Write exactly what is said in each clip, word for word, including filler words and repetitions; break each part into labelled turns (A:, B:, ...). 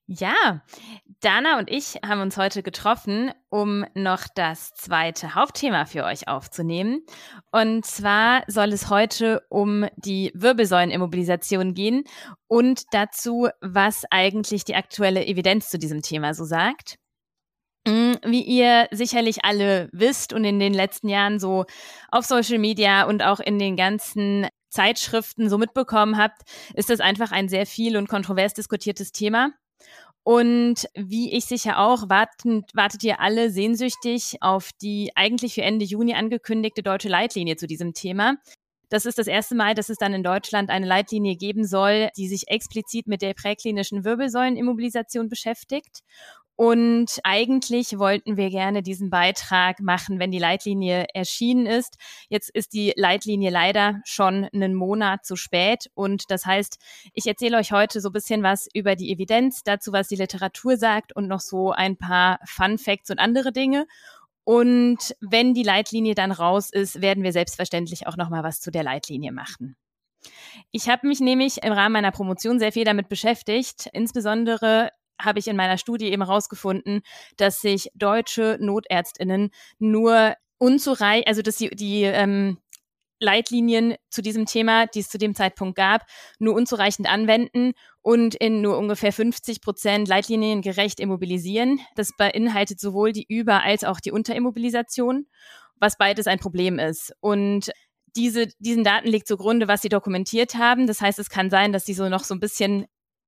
A: Ja, Dana und ich haben uns heute getroffen, um noch das zweite Hauptthema für euch aufzunehmen. Und zwar soll es heute um die Wirbelsäulenimmobilisation gehen und dazu, was eigentlich die aktuelle Evidenz zu diesem Thema so sagt. Wie ihr sicherlich alle wisst und in den letzten Jahren so auf Social Media und auch in den ganzen Zeitschriften so mitbekommen habt, ist das einfach ein sehr viel und kontrovers diskutiertes Thema. Und wie ich sicher auch, warten, wartet ihr alle sehnsüchtig auf die eigentlich für Ende Juni angekündigte deutsche Leitlinie zu diesem Thema. Das ist das erste Mal, dass es dann in Deutschland eine Leitlinie geben soll, die sich explizit mit der präklinischen Wirbelsäulenimmobilisation beschäftigt. Und eigentlich wollten wir gerne diesen Beitrag machen, wenn die Leitlinie erschienen ist. Jetzt ist die Leitlinie leider schon einen Monat zu spät. Und das heißt, ich erzähle euch heute so ein bisschen was über die Evidenz, dazu, was die Literatur sagt und noch so ein paar Fun Facts und andere Dinge. Und wenn die Leitlinie dann raus ist, werden wir selbstverständlich auch noch mal was zu der Leitlinie machen. Ich habe mich nämlich im Rahmen meiner Promotion sehr viel damit beschäftigt, insbesondere habe ich in meiner Studie eben herausgefunden, dass sich deutsche NotärztInnen nur unzureichend, also dass die, die ähm, Leitlinien zu diesem Thema, die es zu dem Zeitpunkt gab, nur unzureichend anwenden und in nur ungefähr fünfzig Prozent leitliniengerecht immobilisieren. Das beinhaltet sowohl die Über- als auch die Unterimmobilisation, was beides ein Problem ist. Und diese, diesen Daten liegt zugrunde, was sie dokumentiert haben. Das heißt, es kann sein, dass sie so noch so ein bisschen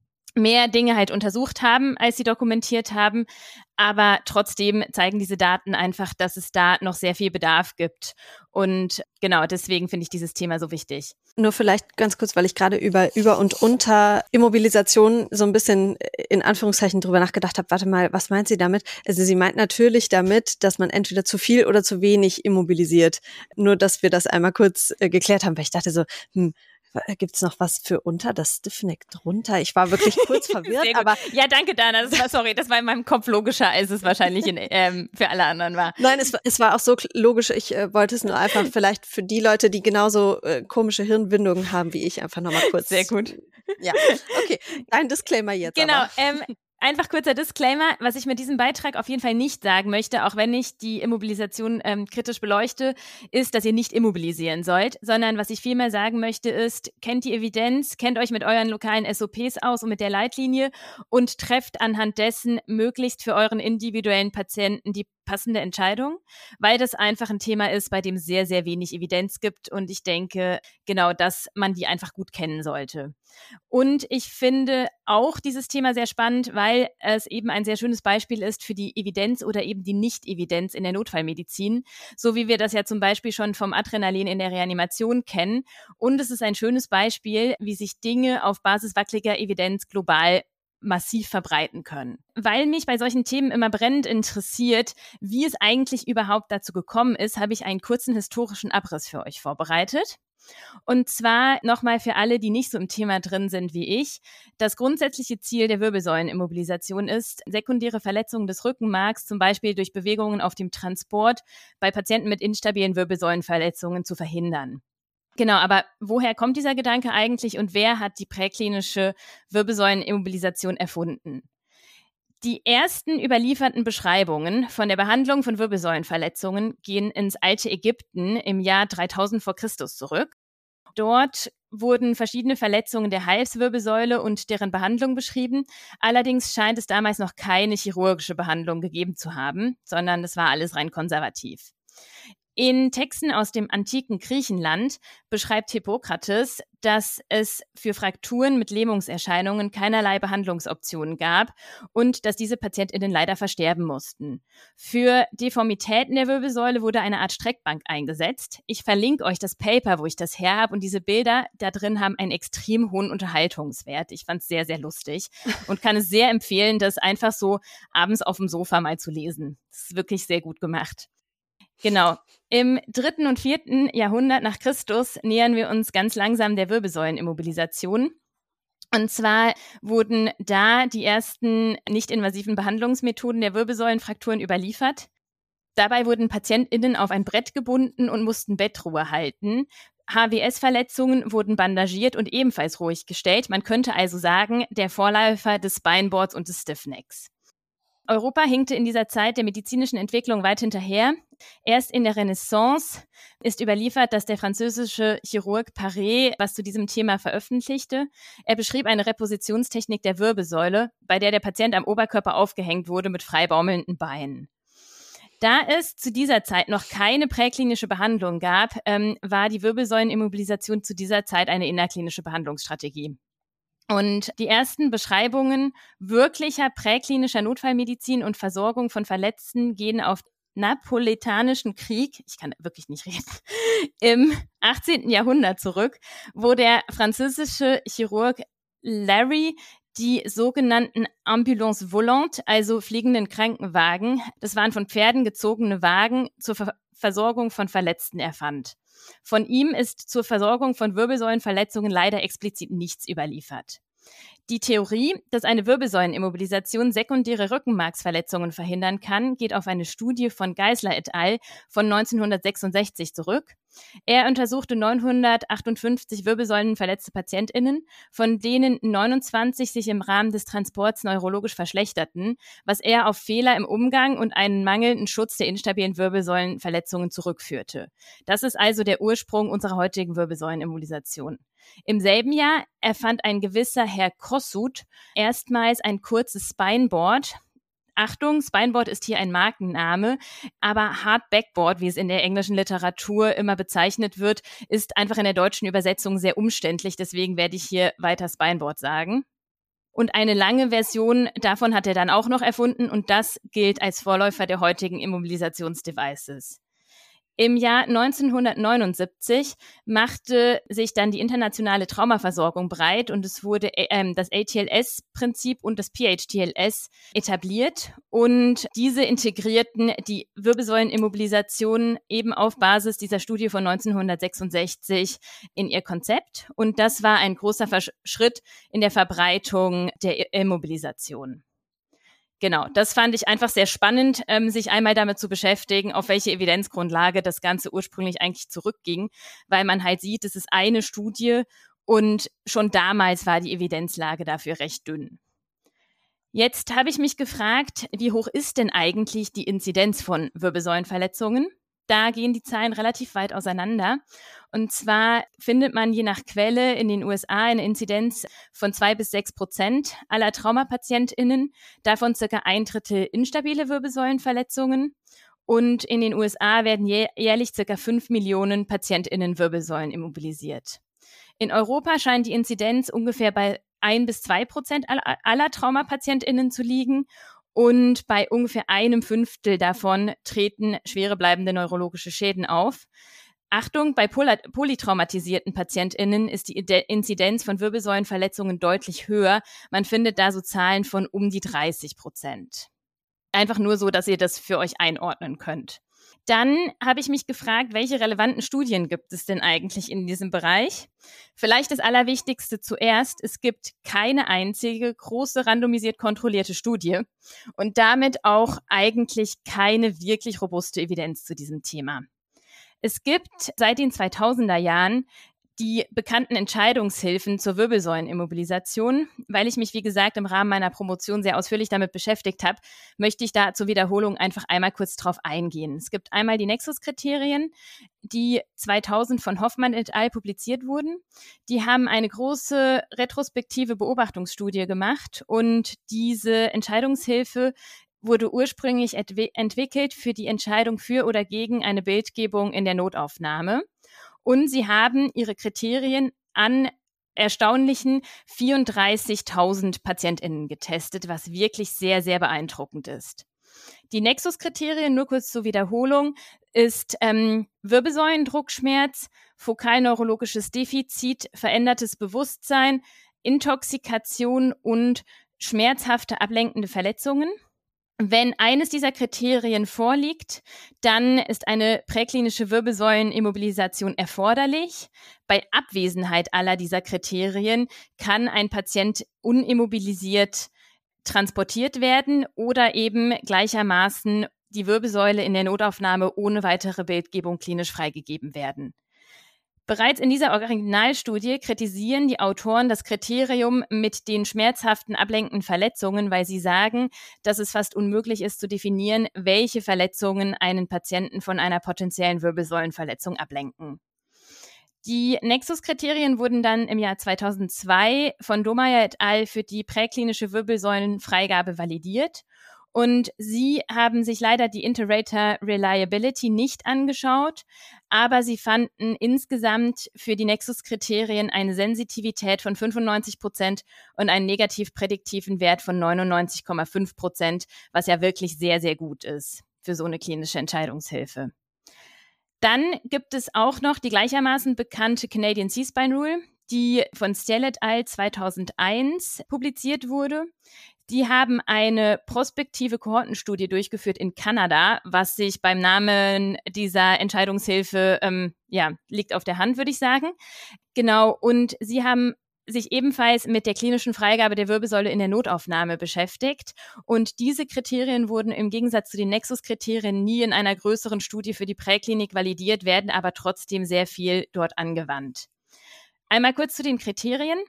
A: mehr Dinge halt untersucht haben, als sie dokumentiert haben. Aber trotzdem zeigen diese Daten einfach, dass es da noch sehr viel Bedarf gibt. Und genau, deswegen finde ich dieses Thema so wichtig.
B: Nur vielleicht ganz kurz, weil ich gerade über Über- und Unterimmobilisation so ein bisschen in Anführungszeichen drüber nachgedacht habe. Warte mal, was meint sie damit? Also sie meint natürlich damit, dass man entweder zu viel oder zu wenig immobilisiert. Nur, dass wir das einmal kurz äh, geklärt haben, weil ich dachte so, hm, gibt's noch was für unter? Das Stiffneck drunter? Ich war wirklich kurz verwirrt, aber...
A: Ja, danke, Dana. Das war, sorry, das war in meinem Kopf logischer, als es wahrscheinlich in, ähm, für alle anderen war.
B: Nein, es, es war auch so logisch. Ich äh, wollte es nur einfach vielleicht für die Leute, die genauso äh, komische Hirnwindungen haben wie ich, einfach nochmal kurz...
A: Sehr gut.
B: Ja, okay. Dein Disclaimer jetzt
A: Genau,
B: aber.
A: ähm, einfach kurzer Disclaimer, was ich mit diesem Beitrag auf jeden Fall nicht sagen möchte, auch wenn ich die Immobilisation ähm, kritisch beleuchte, ist, dass ihr nicht immobilisieren sollt, sondern was ich vielmehr sagen möchte ist, kennt die Evidenz, kennt euch mit euren lokalen S O Ps aus und mit der Leitlinie und trefft anhand dessen möglichst für euren individuellen Patienten die passende Entscheidung, weil das einfach ein Thema ist, bei dem es sehr, sehr wenig Evidenz gibt und ich denke, genau, dass man die einfach gut kennen sollte. Und ich finde auch dieses Thema sehr spannend, weil es eben ein sehr schönes Beispiel ist für die Evidenz oder eben die Nicht-Evidenz in der Notfallmedizin, so wie wir das ja zum Beispiel schon vom Adrenalin in der Reanimation kennen. Und es ist ein schönes Beispiel, wie sich Dinge auf Basis wackeliger Evidenz global massiv verbreiten können. Weil mich bei solchen Themen immer brennend interessiert, wie es eigentlich überhaupt dazu gekommen ist, habe ich einen kurzen historischen Abriss für euch vorbereitet. Und zwar nochmal für alle, die nicht so im Thema drin sind wie ich. Das grundsätzliche Ziel der Wirbelsäulenimmobilisation ist, sekundäre Verletzungen des Rückenmarks, zum Beispiel durch Bewegungen auf dem Transport, bei Patienten mit instabilen Wirbelsäulenverletzungen zu verhindern. Genau, aber woher kommt dieser Gedanke eigentlich und wer hat die präklinische Wirbelsäulenimmobilisation erfunden? Die ersten überlieferten Beschreibungen von der Behandlung von Wirbelsäulenverletzungen gehen ins alte Ägypten im Jahr dreitausend vor Christus zurück. Dort wurden verschiedene Verletzungen der Halswirbelsäule und deren Behandlung beschrieben. Allerdings scheint es damals noch keine chirurgische Behandlung gegeben zu haben, sondern es war alles rein konservativ. In Texten aus dem antiken Griechenland beschreibt Hippokrates, dass es für Frakturen mit Lähmungserscheinungen keinerlei Behandlungsoptionen gab und dass diese PatientInnen leider versterben mussten. Für Deformitäten der Wirbelsäule wurde eine Art Streckbank eingesetzt. Ich verlinke euch das Paper, wo ich das her habe und diese Bilder da drin haben einen extrem hohen Unterhaltungswert. Ich fand es sehr, sehr lustig und kann es sehr empfehlen, das einfach so abends auf dem Sofa mal zu lesen. Das ist wirklich sehr gut gemacht. Genau. Im dritten und vierten Jahrhundert nach Christus nähern wir uns ganz langsam der Wirbelsäulenimmobilisation. Und zwar wurden da die ersten nicht-invasiven Behandlungsmethoden der Wirbelsäulenfrakturen überliefert. Dabei wurden PatientInnen auf ein Brett gebunden und mussten Bettruhe halten. H W S-Verletzungen wurden bandagiert und ebenfalls ruhig gestellt. Man könnte also sagen, der Vorläufer des Spineboards und des Stiffnecks. Europa hinkte in dieser Zeit der medizinischen Entwicklung weit hinterher. Erst in der Renaissance ist überliefert, dass der französische Chirurg Paré was zu diesem Thema veröffentlichte. Er beschrieb eine Repositionstechnik der Wirbelsäule, bei der der Patient am Oberkörper aufgehängt wurde mit frei baumelnden Beinen. Da es zu dieser Zeit noch keine präklinische Behandlung gab, ähm, war die Wirbelsäulenimmobilisation zu dieser Zeit eine innerklinische Behandlungsstrategie. Und die ersten Beschreibungen wirklicher präklinischer Notfallmedizin und Versorgung von Verletzten gehen auf Napoletanischen Krieg, ich kann wirklich nicht reden, im achtzehnten Jahrhundert zurück, wo der französische Chirurg Larry die sogenannten Ambulances volantes, also fliegenden Krankenwagen, das waren von Pferden gezogene Wagen, zur Ver- Versorgung von Verletzten erfand. Von ihm ist zur Versorgung von Wirbelsäulenverletzungen leider explizit nichts überliefert. Die Theorie, dass eine Wirbelsäulenimmobilisation sekundäre Rückenmarksverletzungen verhindern kann, geht auf eine Studie von Geisler et al. Von neunzehnhundertsechsundsechzig zurück. Er untersuchte neunhundertachtundfünfzig wirbelsäulenverletzte PatientInnen, von denen neunundzwanzig sich im Rahmen des Transports neurologisch verschlechterten, was er auf Fehler im Umgang und einen mangelnden Schutz der instabilen Wirbelsäulenverletzungen zurückführte. Das ist also der Ursprung unserer heutigen Wirbelsäulenimmobilisation. Im selben Jahr erfand ein gewisser Herr Kossuth erstmals ein kurzes Spineboard. Achtung, Spineboard ist hier ein Markenname, aber Hard Backboard, wie es in der englischen Literatur immer bezeichnet wird, ist einfach in der deutschen Übersetzung sehr umständlich, deswegen werde ich hier weiter Spineboard sagen. Und eine lange Version davon hat er dann auch noch erfunden und das gilt als Vorläufer der heutigen Immobilisationsdevices. Im Jahr neunzehnhundertneunundsiebzig machte sich dann die internationale Traumaversorgung breit und es wurde äh, das A T L S-Prinzip und das P H T L S etabliert und diese integrierten die Wirbelsäulenimmobilisation eben auf Basis dieser Studie von neunzehnhundertsechsundsechzig in ihr Konzept und das war ein großer Versch- Schritt in der Verbreitung der Immobilisation. Genau, das fand ich einfach sehr spannend, ähm, sich einmal damit zu beschäftigen, auf welche Evidenzgrundlage das Ganze ursprünglich eigentlich zurückging, weil man halt sieht, es ist eine Studie und schon damals war die Evidenzlage dafür recht dünn. Jetzt habe ich mich gefragt, wie hoch ist denn eigentlich die Inzidenz von Wirbelsäulenverletzungen? Da gehen die Zahlen relativ weit auseinander. Und zwar findet man je nach Quelle in den U S A eine Inzidenz von zwei bis sechs Prozent aller TraumapatientInnen, davon circa ein Drittel instabile Wirbelsäulenverletzungen. Und in den U S A werden jährlich circa fünf Millionen PatientInnen Wirbelsäulen immobilisiert. In Europa scheint die Inzidenz ungefähr bei ein bis zwei Prozent aller TraumapatientInnen zu liegen. Und bei ungefähr einem Fünftel davon treten schwere bleibende neurologische Schäden auf. Achtung, bei polytraumatisierten PatientInnen ist die Inzidenz von Wirbelsäulenverletzungen deutlich höher. Man findet da so Zahlen von um die dreißig Prozent. Einfach nur so, dass ihr das für euch einordnen könnt. Dann habe ich mich gefragt, welche relevanten Studien gibt es denn eigentlich in diesem Bereich? Vielleicht das Allerwichtigste zuerst, es gibt keine einzige große randomisiert kontrollierte Studie und damit auch eigentlich keine wirklich robuste Evidenz zu diesem Thema. Es gibt seit den zweitausender Jahren die bekannten Entscheidungshilfen zur Wirbelsäulenimmobilisation. Weil ich mich, wie gesagt, im Rahmen meiner Promotion sehr ausführlich damit beschäftigt habe, möchte ich da zur Wiederholung einfach einmal kurz drauf eingehen. Es gibt einmal die Nexus-Kriterien, die zweitausend von Hoffmann et al. Publiziert wurden. Die haben eine große retrospektive Beobachtungsstudie gemacht und diese Entscheidungshilfe wurde ursprünglich entwi- entwickelt für die Entscheidung für oder gegen eine Bildgebung in der Notaufnahme. Und sie haben ihre Kriterien an erstaunlichen vierunddreißigtausend PatientInnen getestet, was wirklich sehr, sehr beeindruckend ist. Die Nexus-Kriterien, nur kurz zur Wiederholung, ist ähm, Wirbelsäulendruckschmerz, fokalneurologisches Defizit, verändertes Bewusstsein, Intoxikation und schmerzhafte ablenkende Verletzungen. Wenn eines dieser Kriterien vorliegt, dann ist eine präklinische Wirbelsäulenimmobilisation erforderlich. Bei Abwesenheit aller dieser Kriterien kann ein Patient unimmobilisiert transportiert werden oder eben gleichermaßen die Wirbelsäule in der Notaufnahme ohne weitere Bildgebung klinisch freigegeben werden. Bereits in dieser Originalstudie kritisieren die Autoren das Kriterium mit den schmerzhaften ablenkenden Verletzungen, weil sie sagen, dass es fast unmöglich ist zu definieren, welche Verletzungen einen Patienten von einer potenziellen Wirbelsäulenverletzung ablenken. Die Nexus-Kriterien wurden dann im Jahr zweitausendzwei von Domeyer et al. Für die präklinische Wirbelsäulenfreigabe validiert. Und sie haben sich leider die Inter-Rater Reliability nicht angeschaut, aber sie fanden insgesamt für die Nexus-Kriterien eine Sensitivität von fünfundneunzig Prozent und einen negativ prädiktiven Wert von neunundneunzig Komma fünf Prozent, was ja wirklich sehr, sehr gut ist für so eine klinische Entscheidungshilfe. Dann gibt es auch noch die gleichermaßen bekannte Canadian C-Spine Rule, die von Stell et al. zweitausendeins publiziert wurde. Die haben eine prospektive Kohortenstudie durchgeführt in Kanada, was sich beim Namen dieser Entscheidungshilfe, ähm, ja, liegt auf der Hand, würde ich sagen. Genau, und sie haben sich ebenfalls mit der klinischen Freigabe der Wirbelsäule in der Notaufnahme beschäftigt. Und diese Kriterien wurden im Gegensatz zu den Nexus-Kriterien nie in einer größeren Studie für die Präklinik validiert, werden aber trotzdem sehr viel dort angewandt. Einmal kurz zu den Kriterien.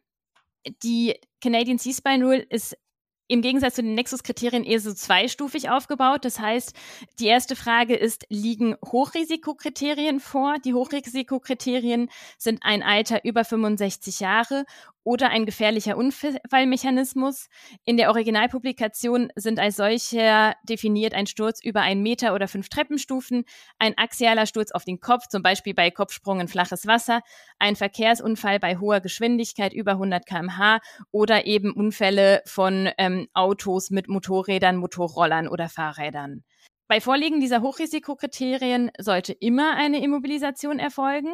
A: Die Canadian C-Spine Rule ist im Gegensatz zu den Nexus-Kriterien eher so zweistufig aufgebaut. Das heißt, die erste Frage ist, liegen Hochrisikokriterien vor? Die Hochrisikokriterien sind ein Alter über fünfundsechzig Jahre oder ein gefährlicher Unfallmechanismus. In der Originalpublikation sind als solcher definiert ein Sturz über einen Meter oder fünf Treppenstufen, ein axialer Sturz auf den Kopf, zum Beispiel bei Kopfsprung in flaches Wasser, ein Verkehrsunfall bei hoher Geschwindigkeit über hundert Kilometer pro Stunde oder eben Unfälle von ähm, Autos mit Motorrädern, Motorrollern oder Fahrrädern. Bei Vorliegen dieser Hochrisikokriterien sollte immer eine Immobilisation erfolgen.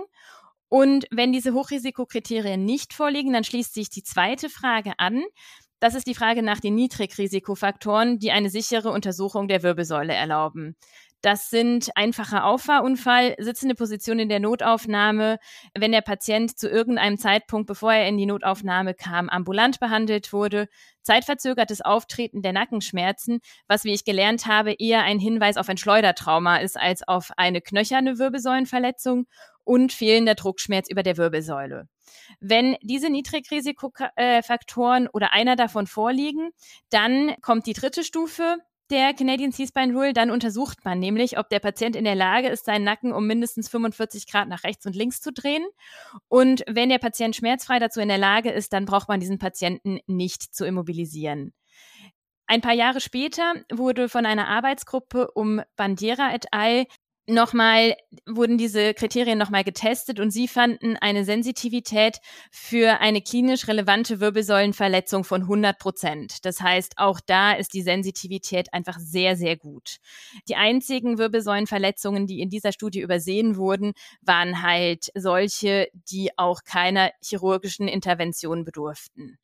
A: Und wenn diese Hochrisikokriterien nicht vorliegen, dann schließt sich die zweite Frage an. Das ist die Frage nach den Niedrigrisikofaktoren, die eine sichere Untersuchung der Wirbelsäule erlauben. Das sind einfacher Auffahrunfall, sitzende Position in der Notaufnahme, wenn der Patient zu irgendeinem Zeitpunkt, bevor er in die Notaufnahme kam, ambulant behandelt wurde, zeitverzögertes Auftreten der Nackenschmerzen, was, wie ich gelernt habe, eher ein Hinweis auf ein Schleudertrauma ist als auf eine knöcherne Wirbelsäulenverletzung, und fehlender Druckschmerz über der Wirbelsäule. Wenn diese Niedrigrisikofaktoren oder einer davon vorliegen, dann kommt die dritte Stufe der Canadian C-Spine Rule. Dann untersucht man nämlich, ob der Patient in der Lage ist, seinen Nacken um mindestens fünfundvierzig Grad nach rechts und links zu drehen. Und wenn der Patient schmerzfrei dazu in der Lage ist, dann braucht man diesen Patienten nicht zu immobilisieren. Ein paar Jahre später wurde von einer Arbeitsgruppe um Bandiera et al. Nochmal, wurden diese Kriterien nochmal getestet und sie fanden eine Sensitivität für eine klinisch relevante Wirbelsäulenverletzung von hundert Prozent. Das heißt, auch da ist die Sensitivität einfach sehr, sehr gut. Die einzigen Wirbelsäulenverletzungen, die in dieser Studie übersehen wurden, waren halt solche, die auch keiner chirurgischen Intervention bedurften.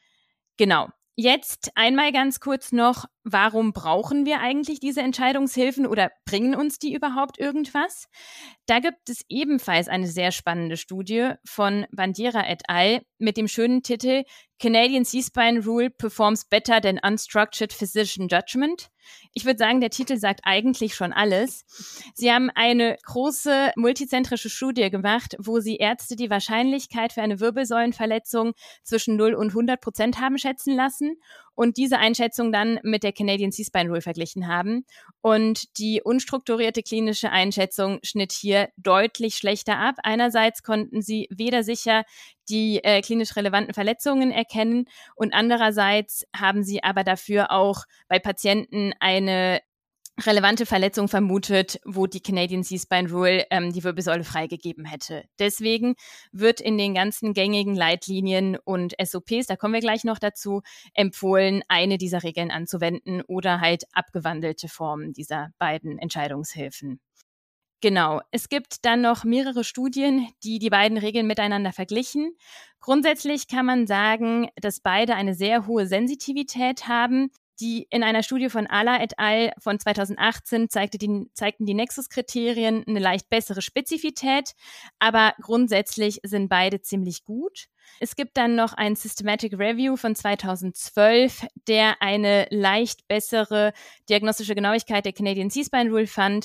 A: Genau. Jetzt einmal ganz kurz noch, warum brauchen wir eigentlich diese Entscheidungshilfen oder bringen uns die überhaupt irgendwas? Da gibt es ebenfalls eine sehr spannende Studie von Bandiera et al. Mit dem schönen Titel Canadian C-Spine Rule performs better than unstructured physician judgment. Ich würde sagen, der Titel sagt eigentlich schon alles. Sie haben eine große multizentrische Studie gemacht, wo sie Ärzte die Wahrscheinlichkeit für eine Wirbelsäulenverletzung zwischen null und hundert Prozent haben schätzen lassen und diese Einschätzung dann mit der Canadian C-Spine Rule verglichen haben. Und die unstrukturierte klinische Einschätzung schnitt hier deutlich schlechter ab. Einerseits konnten sie weder sicher die äh, klinisch relevanten Verletzungen erkennen und andererseits haben sie aber dafür auch bei Patienten eine relevante Verletzung vermutet, wo die Canadian C-Spine Rule ähm, die Wirbelsäule freigegeben hätte. Deswegen wird in den ganzen gängigen Leitlinien und S O Ps, da kommen wir gleich noch dazu, empfohlen, eine dieser Regeln anzuwenden oder halt abgewandelte Formen dieser beiden Entscheidungshilfen. Genau, es gibt dann noch mehrere Studien, die die beiden Regeln miteinander verglichen. Grundsätzlich kann man sagen, dass beide eine sehr hohe Sensitivität haben. Die in einer Studie von Ala et al. Von zweitausendachtzehn zeigte die, zeigten die Nexus-Kriterien eine leicht bessere Spezifität, aber grundsätzlich sind beide ziemlich gut. Es gibt dann noch ein Systematic Review von zweitausendzwölf, der eine leicht bessere diagnostische Genauigkeit der Canadian C-Spine Rule fand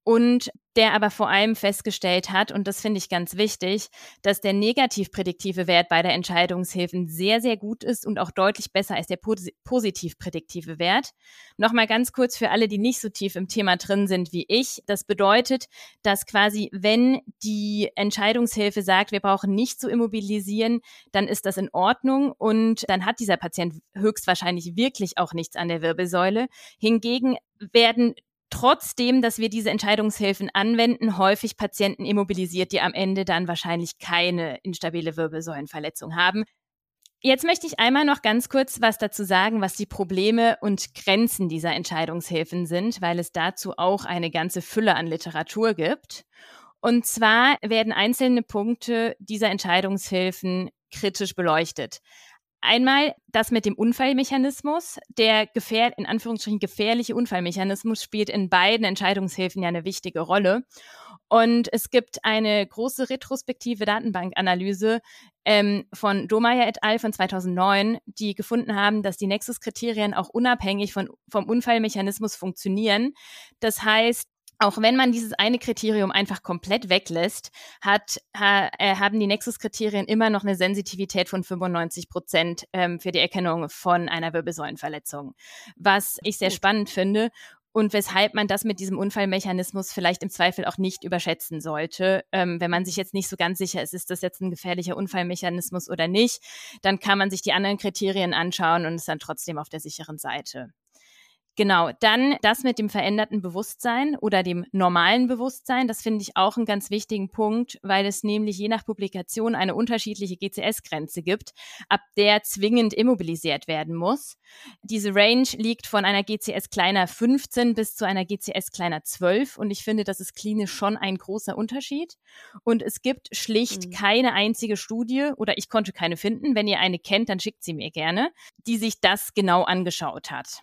A: und der aber vor allem festgestellt hat, und das finde ich ganz wichtig, dass der negativ prädiktive Wert bei der Entscheidungshilfen sehr, sehr gut ist und auch deutlich besser als der pos- positiv prädiktive Wert. Nochmal ganz kurz für alle, die nicht so tief im Thema drin sind wie ich. Das bedeutet, dass quasi, wenn die Entscheidungshilfe sagt, wir brauchen nicht zu immobilisieren, dann ist das in Ordnung und dann hat dieser Patient höchstwahrscheinlich wirklich auch nichts an der Wirbelsäule. Hingegen werden trotzdem, dass wir diese Entscheidungshilfen anwenden, häufig Patienten immobilisiert, die am Ende dann wahrscheinlich keine instabile Wirbelsäulenverletzung haben. Jetzt möchte ich einmal noch ganz kurz was dazu sagen, was die Probleme und Grenzen dieser Entscheidungshilfen sind, weil es dazu auch eine ganze Fülle an Literatur gibt. Und zwar werden einzelne Punkte dieser Entscheidungshilfen kritisch beleuchtet. Einmal das mit dem Unfallmechanismus. Der gefähr- in Anführungsstrichen gefährliche Unfallmechanismus spielt in beiden Entscheidungshilfen ja eine wichtige Rolle. Und es gibt eine große retrospektive Datenbankanalyse ähm, von Domeyer et al. Von zweitausendneun, die gefunden haben, dass die Nexus-Kriterien auch unabhängig von, vom Unfallmechanismus funktionieren. Das heißt, auch wenn man dieses eine Kriterium einfach komplett weglässt, hat, ha, äh, haben die Nexus-Kriterien immer noch eine Sensitivität von fünfundneunzig Prozent ähm, für die Erkennung von einer Wirbelsäulenverletzung, was ich sehr spannend finde und weshalb man das mit diesem Unfallmechanismus vielleicht im Zweifel auch nicht überschätzen sollte. Ähm, wenn man sich jetzt nicht so ganz sicher ist, ist das jetzt ein gefährlicher Unfallmechanismus oder nicht, dann kann man sich die anderen Kriterien anschauen und ist dann trotzdem auf der sicheren Seite. Genau, dann das mit dem veränderten Bewusstsein oder dem normalen Bewusstsein, das finde ich auch einen ganz wichtigen Punkt, weil es nämlich je nach Publikation eine unterschiedliche G C S-Grenze gibt, ab der zwingend immobilisiert werden muss. Diese Range liegt von einer G C S kleiner fünfzehn bis zu einer G C S kleiner zwölf und ich finde, das ist klinisch schon ein großer Unterschied. Und es gibt schlicht mhm. keine einzige Studie oder ich konnte keine finden. Wenn ihr eine kennt, dann schickt sie mir gerne, die sich das genau angeschaut hat.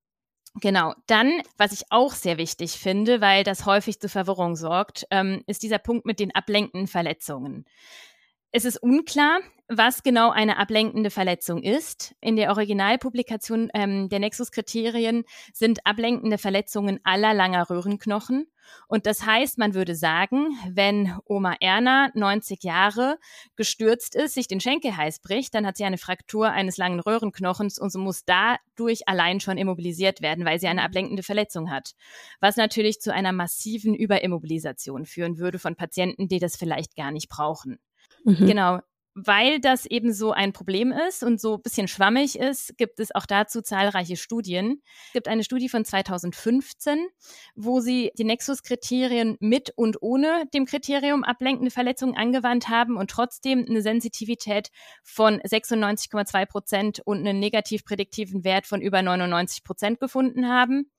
A: Genau, dann, was ich auch sehr wichtig finde, weil das häufig zu Verwirrung sorgt, ähm, ist dieser Punkt mit den ablenkenden Verletzungen. Es ist unklar, was genau eine ablenkende Verletzung ist. In der Originalpublikation ähm, der Nexus-Kriterien sind ablenkende Verletzungen aller langer Röhrenknochen. Und das heißt, man würde sagen, wenn Oma Erna, neunzig Jahre, gestürzt ist, sich den Schenkel heiß bricht, dann hat sie eine Fraktur eines langen Röhrenknochens und so muss dadurch allein schon immobilisiert werden, weil sie eine ablenkende Verletzung hat. Was natürlich zu einer massiven Überimmobilisation führen würde von Patienten, die das vielleicht gar nicht brauchen. Mhm. Genau. Weil das eben so ein Problem ist und so ein bisschen schwammig ist, gibt es auch dazu zahlreiche Studien. Es gibt eine Studie von zweitausendfünfzehn, wo sie die Nexus-Kriterien mit und ohne dem Kriterium ablenkende Verletzungen angewandt haben und trotzdem eine Sensitivität von sechsundneunzig Komma zwei Prozent und einen negativ prädiktiven Wert von über neunundneunzig Prozent gefunden haben.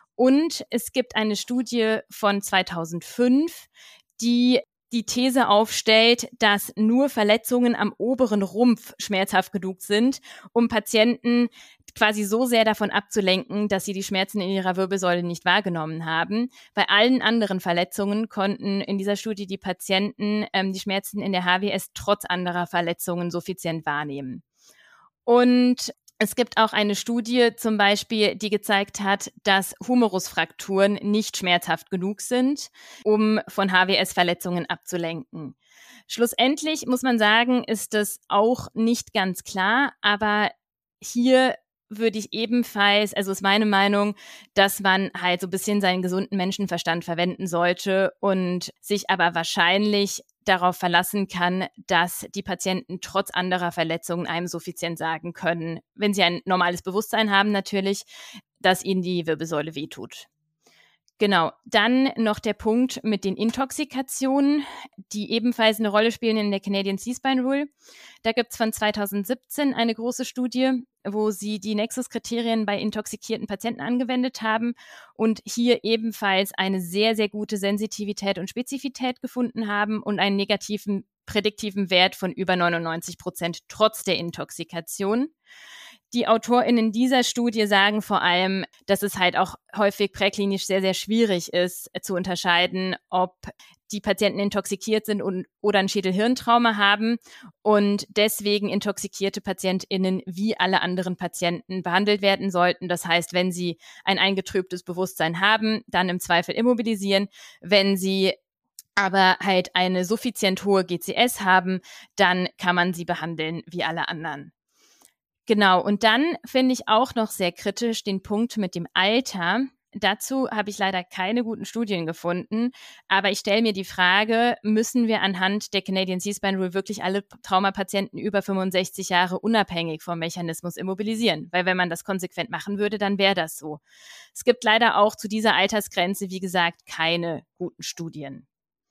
A: Und es gibt eine Studie von zweitausendfünf, die die These aufstellt, dass nur Verletzungen am oberen Rumpf schmerzhaft genug sind, um Patienten quasi so sehr davon abzulenken, dass sie die Schmerzen in ihrer Wirbelsäule nicht wahrgenommen haben. Bei allen anderen Verletzungen konnten in dieser Studie die Patienten ähm, die Schmerzen in der H W S trotz anderer Verletzungen suffizient wahrnehmen. Und es gibt auch eine Studie zum Beispiel, die gezeigt hat, dass Humerusfrakturen nicht schmerzhaft genug sind, um von H W S-Verletzungen abzulenken. Schlussendlich muss man sagen, ist das auch nicht ganz klar, aber hier würde ich ebenfalls, also ist meine Meinung, dass man halt so ein bisschen seinen gesunden Menschenverstand verwenden sollte und sich aber wahrscheinlich darauf verlassen kann, dass die Patienten trotz anderer Verletzungen einem suffizient sagen können, wenn sie ein normales Bewusstsein haben natürlich, dass ihnen die Wirbelsäule wehtut. Genau, dann noch der Punkt mit den Intoxikationen, die ebenfalls eine Rolle spielen in der Canadian C-Spine Rule. Da gibt es von zweitausendsiebzehn eine große Studie, wo sie die Nexus-Kriterien bei intoxikierten Patienten angewendet haben und hier ebenfalls eine sehr, sehr gute Sensitivität und Spezifität gefunden haben und einen negativen prädiktiven Wert von über neunundneunzig Prozent trotz der Intoxikation. Die AutorInnen dieser Studie sagen vor allem, dass es halt auch häufig präklinisch sehr, sehr schwierig ist, zu unterscheiden, ob die Patienten intoxikiert sind und, oder ein Schädel-Hirntrauma haben und deswegen intoxikierte PatientInnen wie alle anderen Patienten behandelt werden sollten. Das heißt, wenn sie ein eingetrübtes Bewusstsein haben, dann im Zweifel immobilisieren. Wenn sie aber halt eine suffizient hohe G C S haben, dann kann man sie behandeln wie alle anderen. Genau, und dann finde ich auch noch sehr kritisch den Punkt mit dem Alter. Dazu habe ich leider keine guten Studien gefunden, aber ich stelle mir die Frage, müssen wir anhand der Canadian C-Spine Rule wirklich alle Traumapatienten über fünfundsechzig Jahre unabhängig vom Mechanismus immobilisieren? Weil wenn man das konsequent machen würde, dann wäre das so. Es gibt leider auch zu dieser Altersgrenze, wie gesagt, keine guten Studien.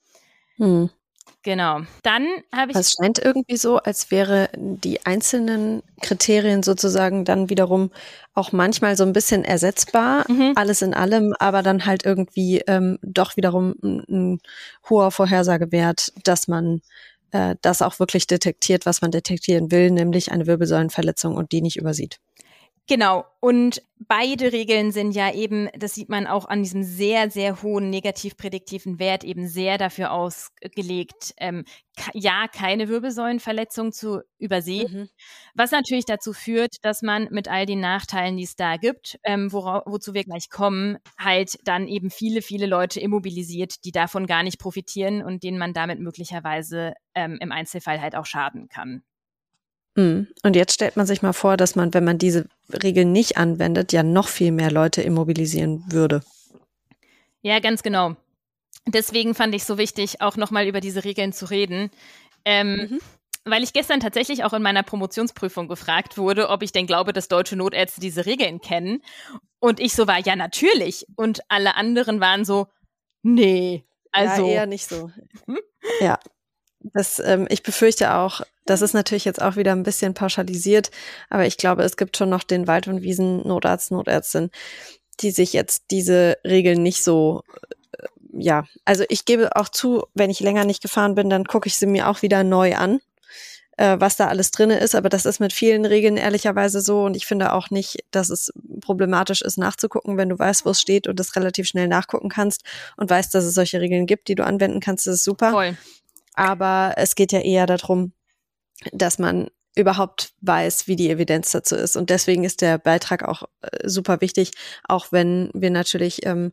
B: Hm.
A: Genau. Dann habe ich...
B: Es scheint irgendwie so, als wäre die einzelnen Kriterien sozusagen dann wiederum auch manchmal so ein bisschen ersetzbar, mhm. alles in allem, aber dann halt irgendwie ähm, doch wiederum ein, ein hoher Vorhersagewert, dass man äh, das auch wirklich detektiert, was man detektieren will, nämlich eine Wirbelsäulenverletzung und die nicht übersieht.
A: Genau. Und beide Regeln sind ja eben, das sieht man auch an diesem sehr, sehr hohen negativ-prädiktiven Wert, eben sehr dafür ausgelegt, ähm, ja, keine Wirbelsäulenverletzung zu übersehen. Mhm. Was natürlich dazu führt, dass man mit all den Nachteilen, die es da gibt, ähm, wora- wozu wir gleich kommen, halt dann eben viele, viele Leute immobilisiert, die davon gar nicht profitieren und denen man damit möglicherweise ähm, im Einzelfall halt auch schaden kann.
B: Und jetzt stellt man sich mal vor, dass man, wenn man diese Regeln nicht anwendet, ja noch viel mehr Leute immobilisieren würde.
A: Ja, ganz genau. Deswegen fand ich es so wichtig, auch nochmal über diese Regeln zu reden. Ähm, mhm. Weil ich gestern tatsächlich auch in meiner Promotionsprüfung gefragt wurde, ob ich denn glaube, dass deutsche Notärzte diese Regeln kennen. Und ich so war, ja, natürlich. Und alle anderen waren so, nee. Also
B: ja, eher nicht so. Hm? Ja. Das, ähm, ich befürchte auch, das ist natürlich jetzt auch wieder ein bisschen pauschalisiert, aber ich glaube, es gibt schon noch den Wald- und Wiesen-Notarzt, Notärztin, die sich jetzt diese Regeln nicht so, äh, ja, also ich gebe auch zu, wenn ich länger nicht gefahren bin, dann gucke ich sie mir auch wieder neu an, äh, was da alles drinne ist, aber das ist mit vielen Regeln ehrlicherweise so und ich finde auch nicht, dass es problematisch ist, nachzugucken, wenn du weißt, wo es steht und es relativ schnell nachgucken kannst und weißt, dass es solche Regeln gibt, die du anwenden kannst, das ist super.
A: Voll.
B: Aber es geht ja eher darum, dass man überhaupt weiß, wie die Evidenz dazu ist. Und deswegen ist der Beitrag auch äh, super wichtig, auch wenn wir natürlich ähm,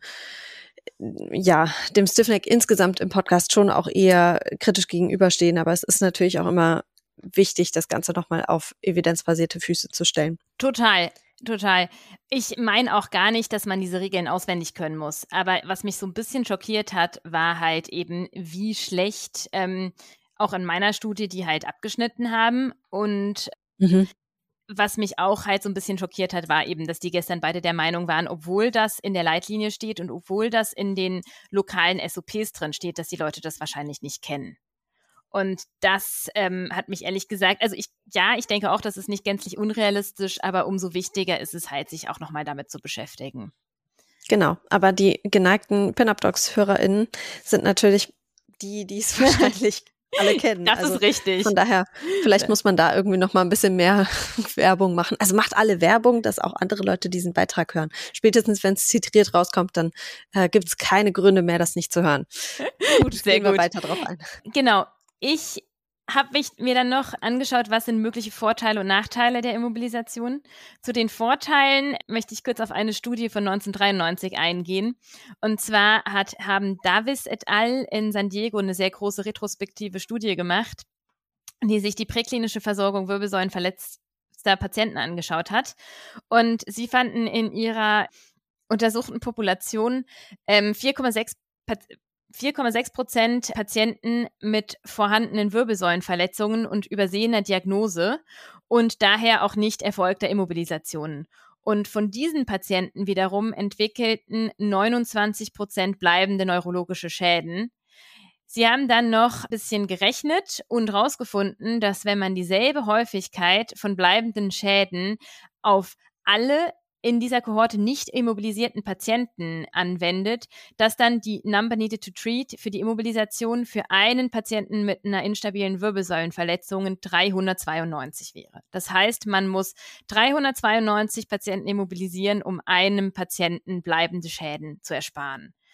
B: ja dem Stiffneck insgesamt im Podcast schon auch eher kritisch gegenüberstehen. Aber es ist natürlich auch immer wichtig, das Ganze nochmal auf evidenzbasierte Füße zu stellen.
A: Total. Total. Ich meine auch gar nicht, dass man diese Regeln auswendig können muss. Aber was mich so ein bisschen schockiert hat, war halt eben, wie schlecht, ähm, auch in meiner Studie, die halt abgeschnitten haben. Und mhm. was mich auch halt so ein bisschen schockiert hat, war eben, dass die gestern beide der Meinung waren, obwohl das in der Leitlinie steht und obwohl das in den lokalen S O Ps drin steht, dass die Leute das wahrscheinlich nicht kennen. Und das ähm, hat mich ehrlich gesagt, also ich, ja, ich denke auch, das ist nicht gänzlich unrealistisch, aber umso wichtiger ist es halt, sich auch nochmal damit zu beschäftigen.
B: Genau, aber die geneigten Pin-Up-Docs-HörerInnen sind natürlich die, die es wahrscheinlich alle kennen.
A: Das
B: also
A: ist richtig.
B: Von daher, vielleicht muss man da irgendwie nochmal ein bisschen mehr Werbung machen. Also macht alle Werbung, dass auch andere Leute diesen Beitrag hören. Spätestens, wenn es zitiert rauskommt, dann äh, gibt es keine Gründe mehr, das nicht zu hören. Gut,
A: sehr
B: gehen wir
A: gut.
B: weiter drauf ein.
A: Genau. Ich habe mich mir dann noch angeschaut, was sind mögliche Vorteile und Nachteile der Immobilisation. Zu den Vorteilen möchte ich kurz auf eine Studie von neunzehnhundertdreiundneunzig eingehen. Und zwar hat, haben Davis et al. In San Diego eine sehr große retrospektive Studie gemacht, die sich die präklinische Versorgung wirbelsäulenverletzter Patienten angeschaut hat. Und sie fanden in ihrer untersuchten Population ähm, vier Komma sechs Patienten, vier Komma sechs Prozent Patienten mit vorhandenen Wirbelsäulenverletzungen und übersehener Diagnose und daher auch nicht erfolgter Immobilisationen. Und von diesen Patienten wiederum entwickelten neunundzwanzig Prozent bleibende neurologische Schäden. Sie haben dann noch ein bisschen gerechnet und rausgefunden, dass wenn man dieselbe Häufigkeit von bleibenden Schäden auf alle in dieser Kohorte nicht immobilisierten Patienten anwendet, dass dann die Number needed to treat für die Immobilisation für einen Patienten mit einer instabilen Wirbelsäulenverletzung dreihundertzweiundneunzig wäre. Das heißt, man muss dreihundertzweiundneunzig Patienten immobilisieren, um einem Patienten bleibende Schäden zu ersparen.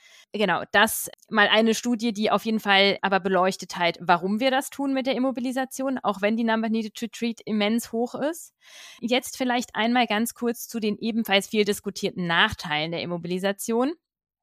A: Genau, das mal eine Studie, die auf jeden Fall aber beleuchtet halt, warum wir das tun mit der Immobilisation, auch wenn die Number needed to treat immens hoch ist. Jetzt vielleicht einmal ganz kurz zu den ebenfalls viel diskutierten Nachteilen der Immobilisation.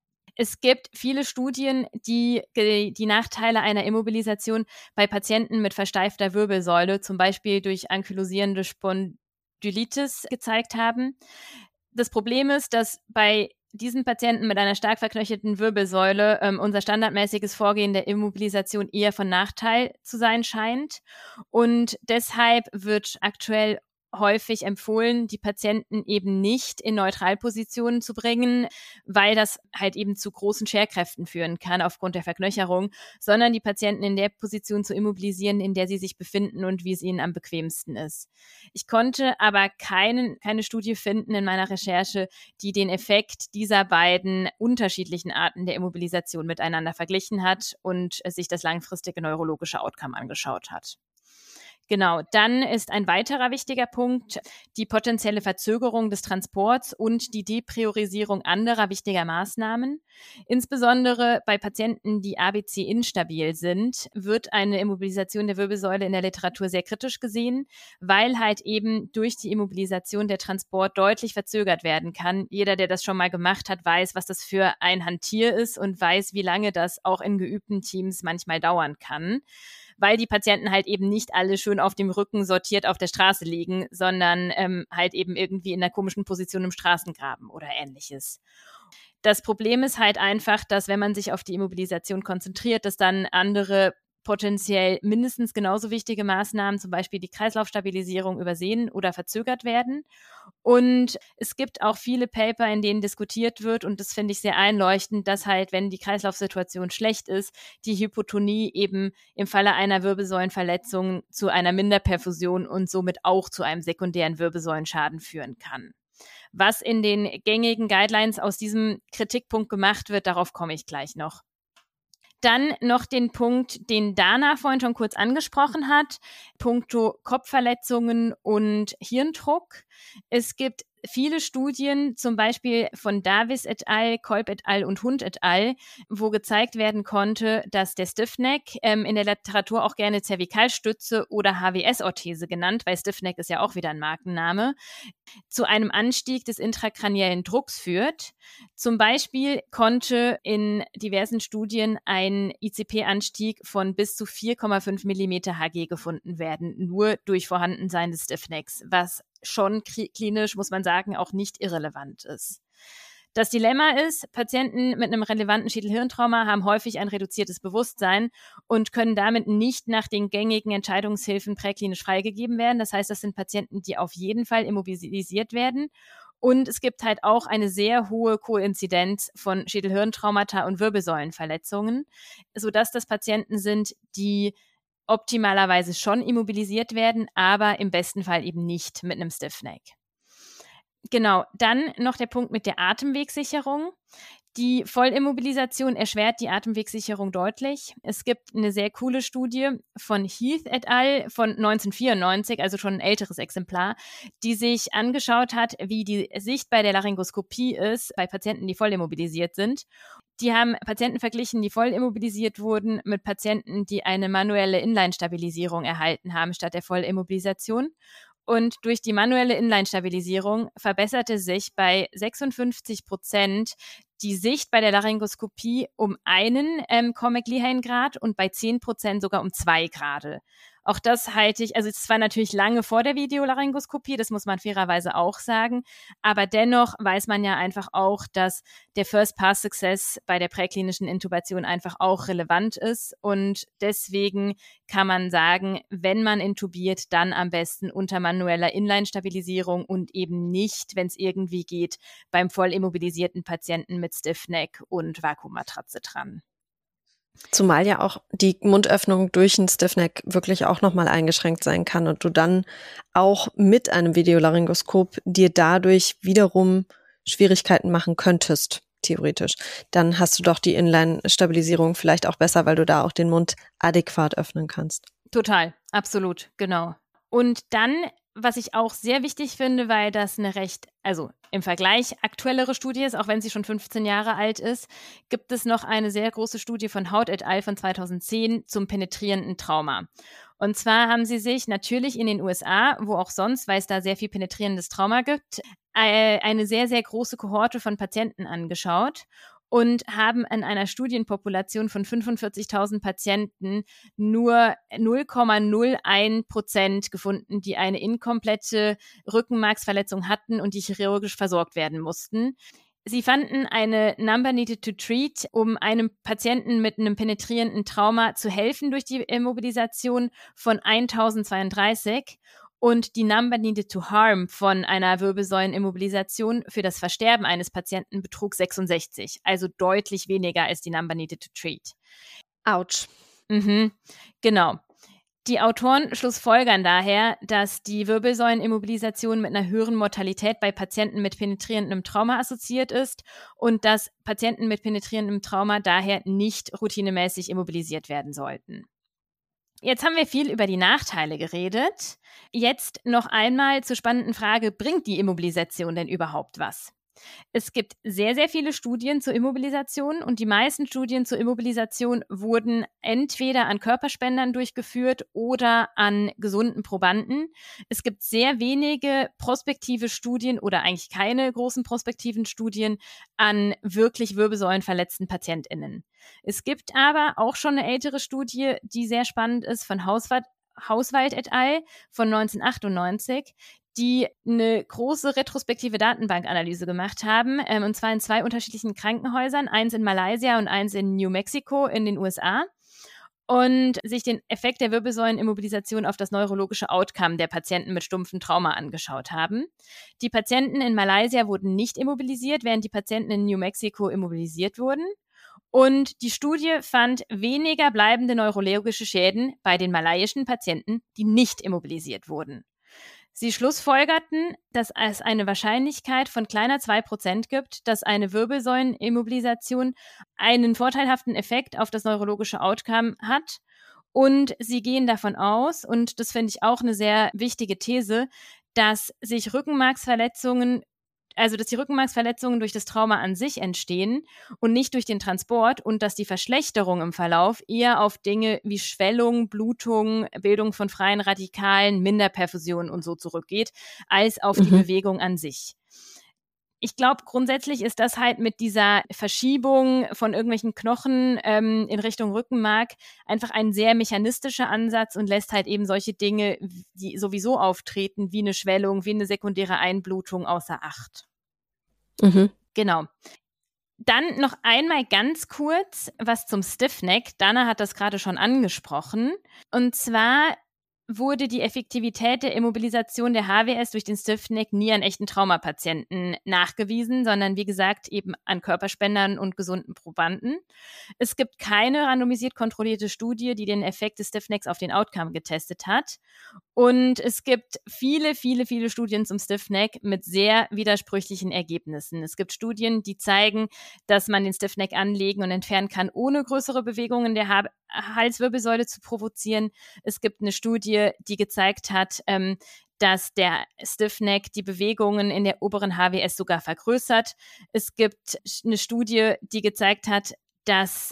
A: Es gibt viele Studien, die die Nachteile einer Immobilisation bei Patienten mit versteifter Wirbelsäule, zum Beispiel durch ankylosierende Spondylitis, gezeigt haben. Das Problem ist, dass bei diesen Patienten mit einer stark verknöcherten Wirbelsäule ähm, unser standardmäßiges Vorgehen der Immobilisation eher von Nachteil zu sein scheint. Und deshalb wird aktuell häufig empfohlen, die Patienten eben nicht in Neutralpositionen zu bringen, weil das halt eben zu großen Scherkräften führen kann aufgrund der Verknöcherung, sondern die Patienten in der Position zu immobilisieren, in der sie sich befinden und wie es ihnen am bequemsten ist. Ich konnte aber keinen, keine Studie finden in meiner Recherche, die den Effekt dieser beiden unterschiedlichen Arten der Immobilisation miteinander verglichen hat und sich das langfristige neurologische Outcome angeschaut hat. Genau, dann ist ein weiterer wichtiger Punkt die potenzielle Verzögerung des Transports und die Depriorisierung anderer wichtiger Maßnahmen. Insbesondere bei Patienten, die A B C instabil sind, wird eine Immobilisation der Wirbelsäule in der Literatur sehr kritisch gesehen, weil halt eben durch die Immobilisation der Transport deutlich verzögert werden kann. Jeder, der das schon mal gemacht hat, weiß, was das für ein Hantier ist und weiß, wie lange das auch in geübten Teams manchmal dauern kann, weil die Patienten halt eben nicht alle schön auf dem Rücken sortiert auf der Straße liegen, sondern ähm, halt eben irgendwie in einer komischen Position im Straßengraben oder ähnliches. Das Problem ist halt einfach, dass wenn man sich auf die Immobilisation konzentriert, dass dann andere potenziell mindestens genauso wichtige Maßnahmen, zum Beispiel die Kreislaufstabilisierung, übersehen oder verzögert werden. Und es gibt auch viele Paper, in denen diskutiert wird, und das finde ich sehr einleuchtend, dass halt, wenn die Kreislaufsituation schlecht ist, die Hypotonie eben im Falle einer Wirbelsäulenverletzung zu einer Minderperfusion und somit auch zu einem sekundären Wirbelsäulenschaden führen kann. Was in den gängigen Guidelines aus diesem Kritikpunkt gemacht wird, darauf komme ich gleich noch. Dann noch den Punkt, den Dana vorhin schon kurz angesprochen hat, puncto Kopfverletzungen und Hirndruck. Es gibt viele Studien, zum Beispiel von Davis et al., Kolb et al. Und Hund et al., wo gezeigt werden konnte, dass der Stiffneck, ähm, in der Literatur auch gerne Zervikalstütze oder H W S-Orthese genannt, weil Stiffneck ist ja auch wieder ein Markenname, zu einem Anstieg des intrakraniellen Drucks führt. Zum Beispiel konnte in diversen Studien ein I C P-Anstieg von bis zu vier Komma fünf Millimeter Hg gefunden werden, nur durch Vorhandensein des Stiffnecks, was schon klinisch, muss man sagen, auch nicht irrelevant ist. Das Dilemma ist, Patienten mit einem relevanten Schädelhirntrauma haben häufig ein reduziertes Bewusstsein und können damit nicht nach den gängigen Entscheidungshilfen präklinisch freigegeben werden. Das heißt, das sind Patienten, die auf jeden Fall immobilisiert werden. Und es gibt halt auch eine sehr hohe Koinzidenz von Schädelhirntraumata und Wirbelsäulenverletzungen, sodass das Patienten sind, die optimalerweise schon immobilisiert werden, aber im besten Fall eben nicht mit einem Stiffneck. Genau, dann noch der Punkt mit der Atemwegssicherung. Die Vollimmobilisation erschwert die Atemwegssicherung deutlich. Es gibt eine sehr coole Studie von Heath et al. Von neunzehnhundertvierundneunzig, also schon ein älteres Exemplar, die sich angeschaut hat, wie die Sicht bei der Laryngoskopie ist bei Patienten, die vollimmobilisiert sind. Die haben Patienten verglichen, die voll immobilisiert wurden, mit Patienten, die eine manuelle Inline-Stabilisierung erhalten haben statt der Vollimmobilisation. Und durch die manuelle Inline-Stabilisierung verbesserte sich bei sechsundfünfzig Prozent die Sicht bei der Laryngoskopie um einen ähm, Cormack-Lehane-Grad und bei zehn Prozent sogar um zwei Grade. Auch das halte ich, also es war natürlich lange vor der Videolaryngoskopie, das muss man fairerweise auch sagen, aber dennoch weiß man ja einfach auch, dass der First-Pass-Success bei der präklinischen Intubation einfach auch relevant ist und deswegen kann man sagen, wenn man intubiert, dann am besten unter manueller Inline-Stabilisierung und eben nicht, wenn es irgendwie geht, beim voll immobilisierten Patienten mit Stiffneck und Vakuummatratze dran.
B: Zumal ja auch die Mundöffnung durch einen Stiffneck wirklich auch nochmal eingeschränkt sein kann und du dann auch mit einem Videolaryngoskop dir dadurch wiederum Schwierigkeiten machen könntest, theoretisch. Dann hast du doch die Inline-Stabilisierung vielleicht auch besser, weil du da auch den Mund adäquat öffnen kannst.
A: Total, absolut, genau. Und dann was ich auch sehr wichtig finde, weil das eine recht, also im Vergleich aktuellere Studie ist, auch wenn sie schon fünfzehn Jahre alt ist, gibt es noch eine sehr große Studie von Hout et al. Von zweitausendzehn zum penetrierenden Trauma. Und zwar haben sie sich natürlich in den U S A, wo auch sonst, weil es da sehr viel penetrierendes Trauma gibt, eine sehr, sehr große Kohorte von Patienten angeschaut und haben in einer Studienpopulation von fünfundvierzigtausend Patienten nur null Komma null eins Prozent gefunden, die eine inkomplette Rückenmarksverletzung hatten und die chirurgisch versorgt werden mussten. Sie fanden eine Number needed to treat, um einem Patienten mit einem penetrierenden Trauma zu helfen durch die Immobilisation von tausendzweiunddreißig und die Number needed to harm von einer Wirbelsäulenimmobilisation für das Versterben eines Patienten betrug sechsundsechzig, also deutlich weniger als die Number needed to treat.
B: Autsch.
A: Mhm, genau. Die Autoren schlussfolgern daher, dass die Wirbelsäulenimmobilisation mit einer höheren Mortalität bei Patienten mit penetrierendem Trauma assoziiert ist und dass Patienten mit penetrierendem Trauma daher nicht routinemäßig immobilisiert werden sollten. Jetzt haben wir viel über die Nachteile geredet. Jetzt noch einmal zur spannenden Frage, bringt die Immobilisation denn überhaupt was? Es gibt sehr, sehr viele Studien zur Immobilisation und die meisten Studien zur Immobilisation wurden entweder an Körperspendern durchgeführt oder an gesunden Probanden. Es gibt sehr wenige prospektive Studien oder eigentlich keine großen prospektiven Studien an wirklich wirbelsäulenverletzten PatientInnen. Es gibt aber auch schon eine ältere Studie, die sehr spannend ist, von Hauswald, Hauswald et al. Von neunzehnhundertachtundneunzig, die eine große retrospektive Datenbankanalyse gemacht haben, ähm, und zwar in zwei unterschiedlichen Krankenhäusern, eins in Malaysia und eins in New Mexico in den U S A, und sich den Effekt der Wirbelsäulenimmobilisation auf das neurologische Outcome der Patienten mit stumpfem Trauma angeschaut haben. Die Patienten in Malaysia wurden nicht immobilisiert, während die Patienten in New Mexico immobilisiert wurden. Und die Studie fand weniger bleibende neurologische Schäden bei den malaiischen Patienten, die nicht immobilisiert wurden. Sie schlussfolgerten, dass es eine Wahrscheinlichkeit von kleiner zwei Prozent gibt, dass eine Wirbelsäulenimmobilisation einen vorteilhaften Effekt auf das neurologische Outcome hat. Und sie gehen davon aus, und das finde ich auch eine sehr wichtige These, dass sich Rückenmarksverletzungen Also, dass die Rückenmarksverletzungen durch das Trauma an sich entstehen und nicht durch den Transport und dass die Verschlechterung im Verlauf eher auf Dinge wie Schwellung, Blutung, Bildung von freien Radikalen, Minderperfusion und so zurückgeht, als auf mhm. die Bewegung an sich. Ich glaube, grundsätzlich ist das halt mit dieser Verschiebung von irgendwelchen Knochen ähm, in Richtung Rückenmark einfach ein sehr mechanistischer Ansatz und lässt halt eben solche Dinge, die sowieso auftreten, wie eine Schwellung, wie eine sekundäre Einblutung außer Acht. Mhm. Genau. Dann noch einmal ganz kurz was zum Stiffneck. Dana hat das gerade schon angesprochen. Und zwar wurde die Effektivität der Immobilisation der H W S durch den Stiffneck nie an echten Traumapatienten nachgewiesen, sondern wie gesagt eben an Körperspendern und gesunden Probanden. Es gibt keine randomisiert kontrollierte Studie, die den Effekt des Stiffnecks auf den Outcome getestet hat. Und es gibt viele, viele, viele Studien zum Stiffneck mit sehr widersprüchlichen Ergebnissen. Es gibt Studien, die zeigen, dass man den Stiffneck anlegen und entfernen kann, ohne größere Bewegungen der ha- Halswirbelsäule zu provozieren. Es gibt eine Studie, die gezeigt hat, ähm, dass der Stiffneck die Bewegungen in der oberen H W S sogar vergrößert. Es gibt eine Studie, die gezeigt hat, dass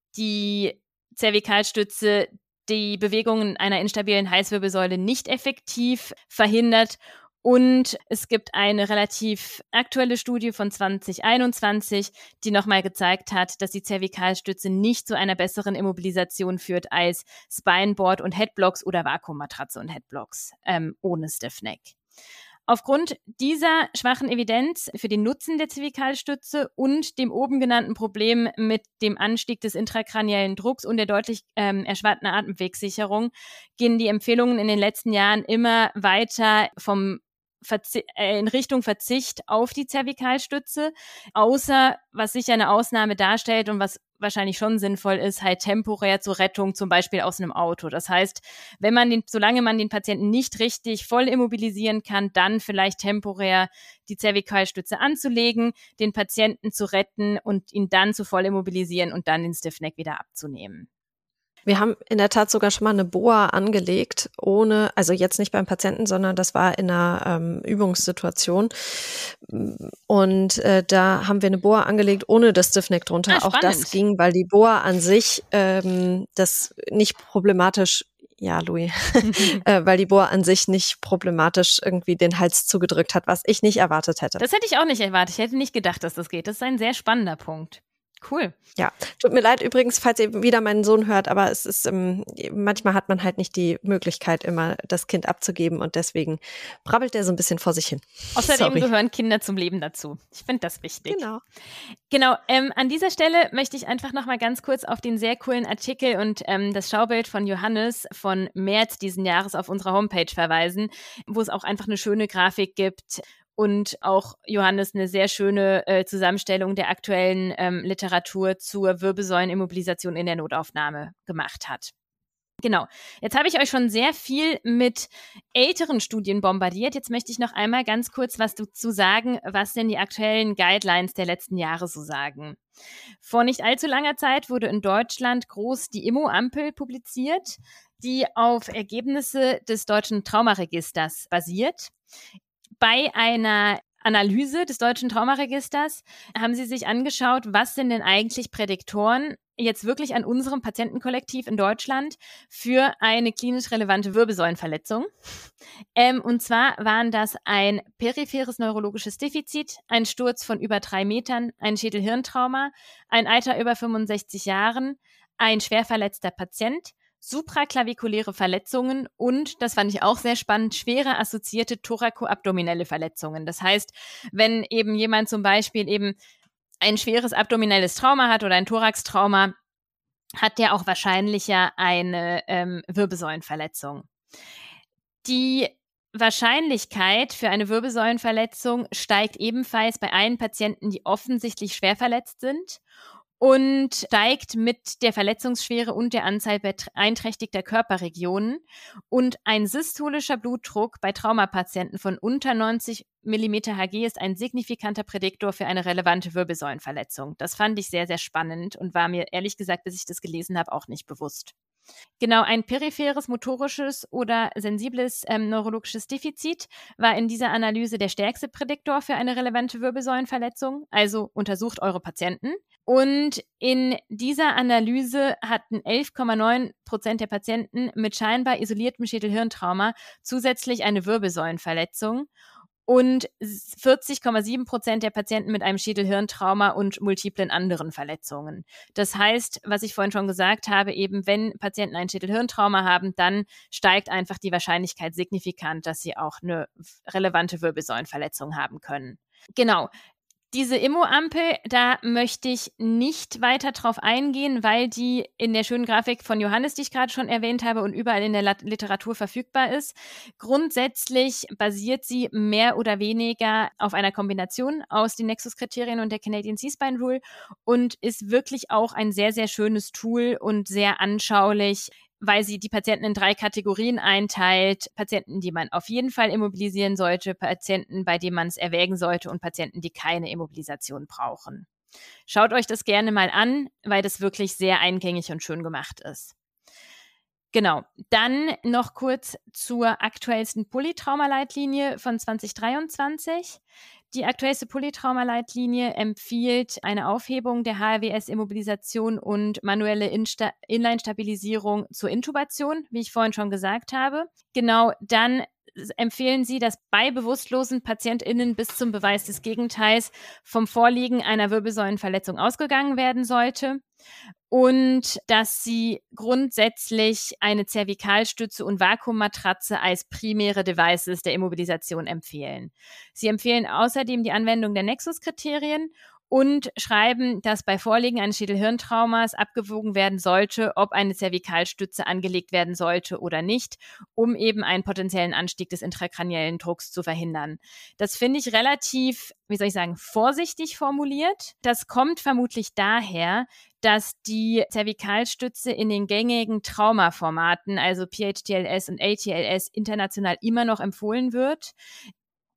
A: die Zervikalstütze die Bewegungen einer instabilen Halswirbelsäule nicht effektiv verhindert. Und es gibt eine relativ aktuelle Studie von zwanzig einundzwanzig, die nochmal gezeigt hat, dass die Zervikalstütze nicht zu einer besseren Immobilisation führt als Spineboard und Headblocks oder Vakuummatratze und Headblocks ähm, ohne Stiffneck. Aufgrund dieser schwachen Evidenz für den Nutzen der Zervikalstütze und dem oben genannten Problem mit dem Anstieg des intrakraniellen Drucks und der deutlich ähm, erschwerten Atemwegssicherung gehen die Empfehlungen in den letzten Jahren immer weiter vom Verzi- äh, in Richtung Verzicht auf die Zervikalstütze, außer, was sicher eine Ausnahme darstellt und was wahrscheinlich schon sinnvoll ist, halt temporär zur Rettung, zum Beispiel aus einem Auto. Das heißt, wenn man den, solange man den Patienten nicht richtig voll immobilisieren kann, dann vielleicht temporär die Zervikalstütze anzulegen, den Patienten zu retten und ihn dann zu voll immobilisieren und dann den Stiffneck wieder abzunehmen.
B: Wir haben in der Tat sogar schon mal eine B O A angelegt, ohne, also jetzt nicht beim Patienten, sondern das war in einer ähm, Übungssituation. Und äh, da haben wir eine B O A angelegt, ohne das Stiffneck drunter.
A: Ah,
B: Auch das ging, weil die B O A an sich ähm, das nicht problematisch, ja, Louis, äh, weil die B O A an sich nicht problematisch irgendwie den Hals zugedrückt hat, was ich nicht erwartet hätte.
A: Das hätte ich auch nicht erwartet. Ich hätte nicht gedacht, dass das geht. Das ist ein sehr spannender Punkt. Cool.
B: Ja, tut mir leid übrigens, falls ihr wieder meinen Sohn hört, aber es ist, ähm, manchmal hat man halt nicht die Möglichkeit, immer das Kind abzugeben und deswegen brabbelt der so ein bisschen vor sich hin.
A: Außerdem
B: Sorry.
A: gehören Kinder zum Leben dazu. Ich finde das wichtig.
B: Genau.
A: Genau, ähm, an dieser Stelle möchte ich einfach noch mal ganz kurz auf den sehr coolen Artikel und ähm, das Schaubild von Johannes von März diesen Jahres auf unserer Homepage verweisen, wo es auch einfach eine schöne Grafik gibt und auch Johannes eine sehr schöne äh, Zusammenstellung der aktuellen ähm, Literatur zur Wirbelsäulenimmobilisation in der Notaufnahme gemacht hat. Genau. Jetzt habe ich euch schon sehr viel mit älteren Studien bombardiert. Jetzt möchte ich noch einmal ganz kurz was dazu sagen, was denn die aktuellen Guidelines der letzten Jahre so sagen. Vor nicht allzu langer Zeit wurde in Deutschland groß die Immo-Ampel publiziert, die auf Ergebnisse des deutschen Traumaregisters basiert. Bei einer Analyse des deutschen Traumaregisters haben sie sich angeschaut, was sind denn eigentlich Prädiktoren jetzt wirklich an unserem Patientenkollektiv in Deutschland für eine klinisch relevante Wirbelsäulenverletzung. Ähm, und zwar waren das ein peripheres neurologisches Defizit, ein Sturz von über drei Metern, ein Schädel-Hirntrauma, ein Alter über fünfundsechzig Jahren, ein schwer verletzter Patient, supraklavikuläre Verletzungen und, das fand ich auch sehr spannend, schwere assoziierte thorakoabdominelle Verletzungen. Das heißt, wenn eben jemand zum Beispiel eben ein schweres abdominelles Trauma hat oder ein Thoraxtrauma, hat der auch wahrscheinlicher eine ähm, Wirbelsäulenverletzung. Die Wahrscheinlichkeit für eine Wirbelsäulenverletzung steigt ebenfalls bei allen Patienten, die offensichtlich schwer verletzt sind und steigt mit der Verletzungsschwere und der Anzahl beeinträchtigter Körperregionen. Und ein systolischer Blutdruck bei Traumapatienten von unter neunzig Millimeter Hg ist ein signifikanter Prädiktor für eine relevante Wirbelsäulenverletzung. Das fand ich sehr, sehr spannend und war mir ehrlich gesagt, bis ich das gelesen habe, auch nicht bewusst. Genau, ein peripheres motorisches oder sensibles ähm, neurologisches Defizit war in dieser Analyse der stärkste Prädiktor für eine relevante Wirbelsäulenverletzung. Also untersucht eure Patienten. Und in dieser Analyse hatten elf Komma neun Prozent der Patienten mit scheinbar isoliertem Schädel-Hirntrauma zusätzlich eine Wirbelsäulenverletzung und vierzig Komma sieben Prozent der Patienten mit einem Schädel-Hirntrauma und multiplen anderen Verletzungen. Das heißt, was ich vorhin schon gesagt habe, eben wenn Patienten ein Schädel-Hirntrauma haben, dann steigt einfach die Wahrscheinlichkeit signifikant, dass sie auch eine relevante Wirbelsäulenverletzung haben können. Genau. Diese Immo-Ampel, da möchte ich nicht weiter drauf eingehen, weil die in der schönen Grafik von Johannes, die ich gerade schon erwähnt habe und überall in der Literatur verfügbar ist. Grundsätzlich basiert sie mehr oder weniger auf einer Kombination aus den Nexus-Kriterien und der Canadian C-Spine Rule und ist wirklich auch ein sehr, sehr schönes Tool und sehr anschaulich, weil sie die Patienten in drei Kategorien einteilt. Patienten, die man auf jeden Fall immobilisieren sollte, Patienten, bei denen man es erwägen sollte und Patienten, die keine Immobilisation brauchen. Schaut euch das gerne mal an, weil das wirklich sehr eingängig und schön gemacht ist. Genau, dann noch kurz zur aktuellsten Polytrauma-Leitlinie von zwanzig dreiundzwanzig. Die aktuellste Polytrauma-Leitlinie empfiehlt eine Aufhebung der H R W S-Immobilisation und manuelle Insta- Inline-Stabilisierung zur Intubation, wie ich vorhin schon gesagt habe. Genau, dann empfehlen sie, dass bei bewusstlosen PatientInnen bis zum Beweis des Gegenteils vom Vorliegen einer Wirbelsäulenverletzung ausgegangen werden sollte. Und dass sie grundsätzlich eine Zervikalstütze und Vakuummatratze als primäre Devices der Immobilisation empfehlen. Sie empfehlen außerdem die Anwendung der Nexus-Kriterien und schreiben, dass bei Vorliegen eines Schädel-Hirntraumas abgewogen werden sollte, ob eine Zervikalstütze angelegt werden sollte oder nicht, um eben einen potenziellen Anstieg des intrakraniellen Drucks zu verhindern. Das finde ich relativ, wie soll ich sagen, vorsichtig formuliert. Das kommt vermutlich daher, dass die Zervikalstütze in den gängigen Traumaformaten, also P H T L S und A T L S, international immer noch empfohlen wird.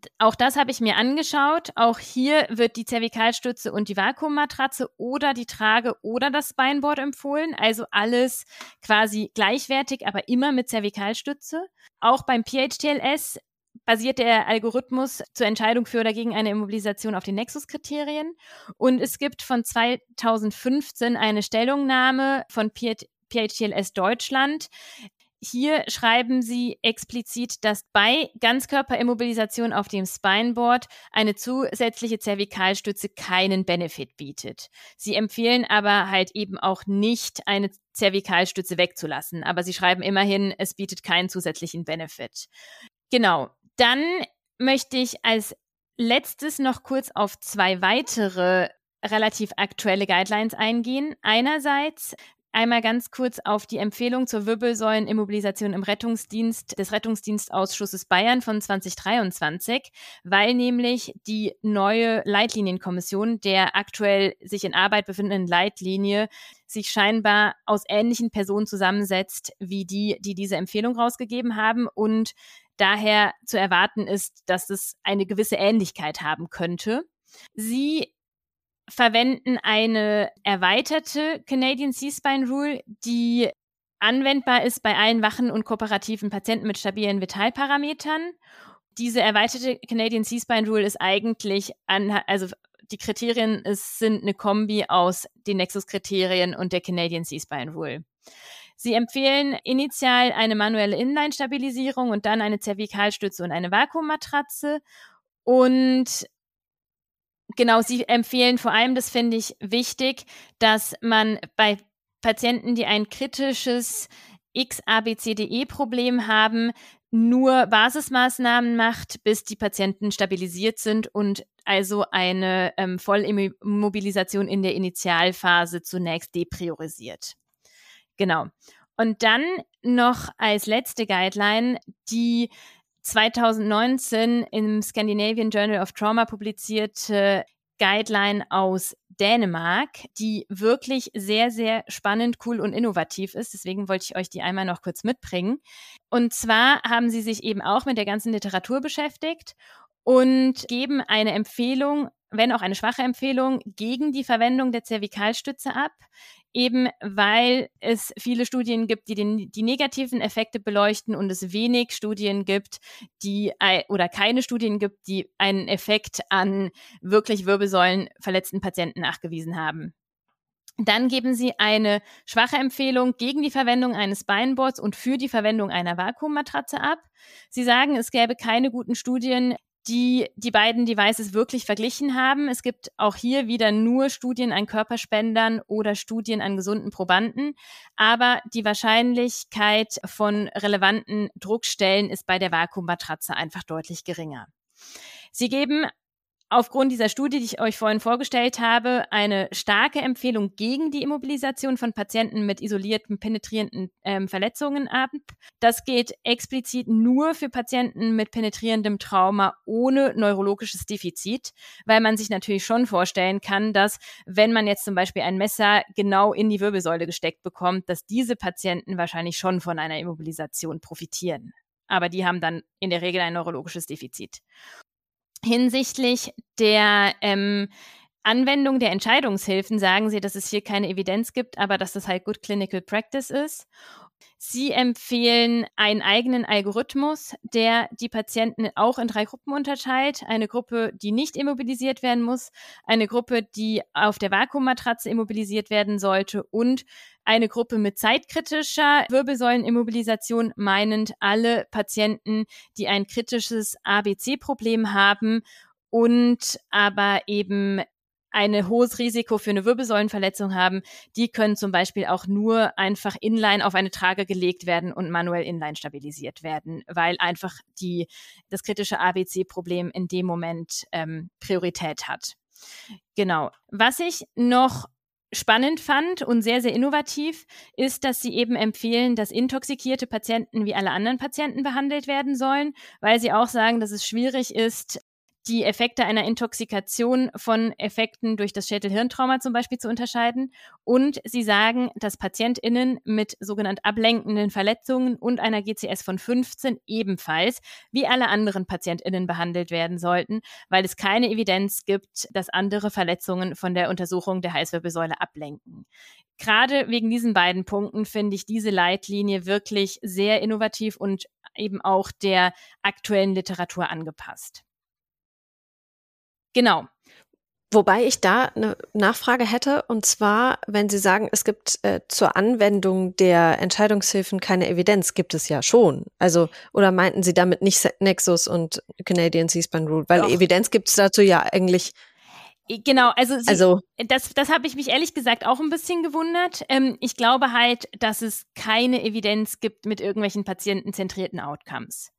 A: Auch das habe ich mir angeschaut. Auch hier wird die Zervikalstütze und die Vakuummatratze oder die Trage oder das Spineboard empfohlen. Also alles quasi gleichwertig, aber immer mit Zervikalstütze. Auch beim P H T L S basiert der Algorithmus zur Entscheidung für oder gegen eine Immobilisation auf den Nexus-Kriterien. Und es gibt von zweitausendfünfzehn eine Stellungnahme von P H T L S Deutschland. Hier schreiben sie explizit, dass bei Ganzkörperimmobilisation auf dem Spineboard eine zusätzliche Zervikalstütze keinen Benefit bietet. Sie empfehlen aber halt eben auch nicht, eine Zervikalstütze wegzulassen. Aber sie schreiben immerhin, es bietet keinen zusätzlichen Benefit. Genau. Dann möchte ich als letztes noch kurz auf zwei weitere relativ aktuelle Guidelines eingehen. Einerseits einmal ganz kurz auf die Empfehlung zur Wirbelsäulenimmobilisation im Rettungsdienst des Rettungsdienstausschusses Bayern von zwanzig dreiundzwanzig, weil nämlich die neue Leitlinienkommission der aktuell sich in Arbeit befindenden Leitlinie sich scheinbar aus ähnlichen Personen zusammensetzt wie die, die diese Empfehlung rausgegeben haben und daher zu erwarten ist, dass es eine gewisse Ähnlichkeit haben könnte. Sie verwenden eine erweiterte Canadian C-Spine Rule, die anwendbar ist bei allen wachen und kooperativen Patienten mit stabilen Vitalparametern. Diese erweiterte Canadian C-Spine Rule ist eigentlich, an, also die Kriterien es sind eine Kombi aus den Nexus-Kriterien und der Canadian C-Spine Rule. Sie empfehlen initial eine manuelle Inline-Stabilisierung und dann eine Zervikalstütze und eine Vakuummatratze. Und genau, sie empfehlen vor allem, das finde ich wichtig, dass man bei Patienten, die ein kritisches X A B C D E-Problem haben, nur Basismaßnahmen macht, bis die Patienten stabilisiert sind und also eine ähm, Vollimmobilisation in der Initialphase zunächst depriorisiert. Genau. Und dann noch als letzte Guideline die zweitausendneunzehn im Scandinavian Journal of Trauma publizierte Guideline aus Dänemark, die wirklich sehr, sehr spannend, cool und innovativ ist. Deswegen wollte ich euch die einmal noch kurz mitbringen. Und zwar haben sie sich eben auch mit der ganzen Literatur beschäftigt und geben eine Empfehlung, wenn auch eine schwache Empfehlung, gegen die Verwendung der Zervikalstütze ab, eben weil es viele Studien gibt, die den, die negativen Effekte beleuchten und es wenig Studien gibt, die oder keine Studien gibt, die einen Effekt an wirklich wirbelsäulenverletzten Patienten nachgewiesen haben. Dann geben sie eine schwache Empfehlung gegen die Verwendung eines Spineboards und für die Verwendung einer Vakuummatratze ab. Sie sagen, es gäbe keine guten Studien, die die beiden Devices wirklich verglichen haben. Es gibt auch hier wieder nur Studien an Körperspendern oder Studien an gesunden Probanden. Aber die Wahrscheinlichkeit von relevanten Druckstellen ist bei der Vakuummatratze einfach deutlich geringer. Sie geben aufgrund dieser Studie, die ich euch vorhin vorgestellt habe, eine starke Empfehlung gegen die Immobilisation von Patienten mit isolierten, penetrierenden ähm, Verletzungen ab. Das geht explizit nur für Patienten mit penetrierendem Trauma ohne neurologisches Defizit, weil man sich natürlich schon vorstellen kann, dass wenn man jetzt zum Beispiel ein Messer genau in die Wirbelsäule gesteckt bekommt, dass diese Patienten wahrscheinlich schon von einer Immobilisation profitieren. Aber die haben dann in der Regel ein neurologisches Defizit. Hinsichtlich der ähm, Anwendung der Entscheidungshilfen sagen sie, dass es hier keine Evidenz gibt, aber dass das halt Good Clinical Practice ist. Sie empfehlen einen eigenen Algorithmus, der die Patienten auch in drei Gruppen unterteilt. Eine Gruppe, die nicht immobilisiert werden muss, eine Gruppe, die auf der Vakuummatratze immobilisiert werden sollte und eine Gruppe mit zeitkritischer Wirbelsäulenimmobilisation, meinend alle Patienten, die ein kritisches A B C-Problem haben und aber eben ein hohes Risiko für eine Wirbelsäulenverletzung haben, die können zum Beispiel auch nur einfach inline auf eine Trage gelegt werden und manuell inline stabilisiert werden, weil einfach die, das kritische A B C-Problem in dem Moment ähm, Priorität hat. Genau. Was ich noch spannend fand und sehr, sehr innovativ, ist, dass sie eben empfehlen, dass intoxikierte Patienten wie alle anderen Patienten behandelt werden sollen, weil sie auch sagen, dass es schwierig ist, die Effekte einer Intoxikation von Effekten durch das Schädel-Hirntrauma zum Beispiel zu unterscheiden. Und sie sagen, dass PatientInnen mit sogenannt ablenkenden Verletzungen und einer G C S von fünfzehn ebenfalls wie alle anderen PatientInnen behandelt werden sollten, weil es keine Evidenz gibt, dass andere Verletzungen von der Untersuchung der Halswirbelsäule ablenken. Gerade wegen diesen beiden Punkten finde ich diese Leitlinie wirklich sehr innovativ und eben auch der aktuellen Literatur angepasst. Genau.
B: Wobei ich da eine Nachfrage hätte, und zwar, wenn Sie sagen, es gibt äh, zur Anwendung der Entscheidungshilfen keine Evidenz, gibt es ja schon. Also, oder meinten Sie damit nicht Nexus und Canadian C-Spine Rule? Weil
A: Doch.
B: Evidenz gibt es dazu ja eigentlich.
A: Genau, also, sie,
B: also
A: das, das habe ich mich ehrlich gesagt auch ein bisschen gewundert. Ähm, ich glaube halt, dass es keine Evidenz gibt mit irgendwelchen patientenzentrierten Outcomes.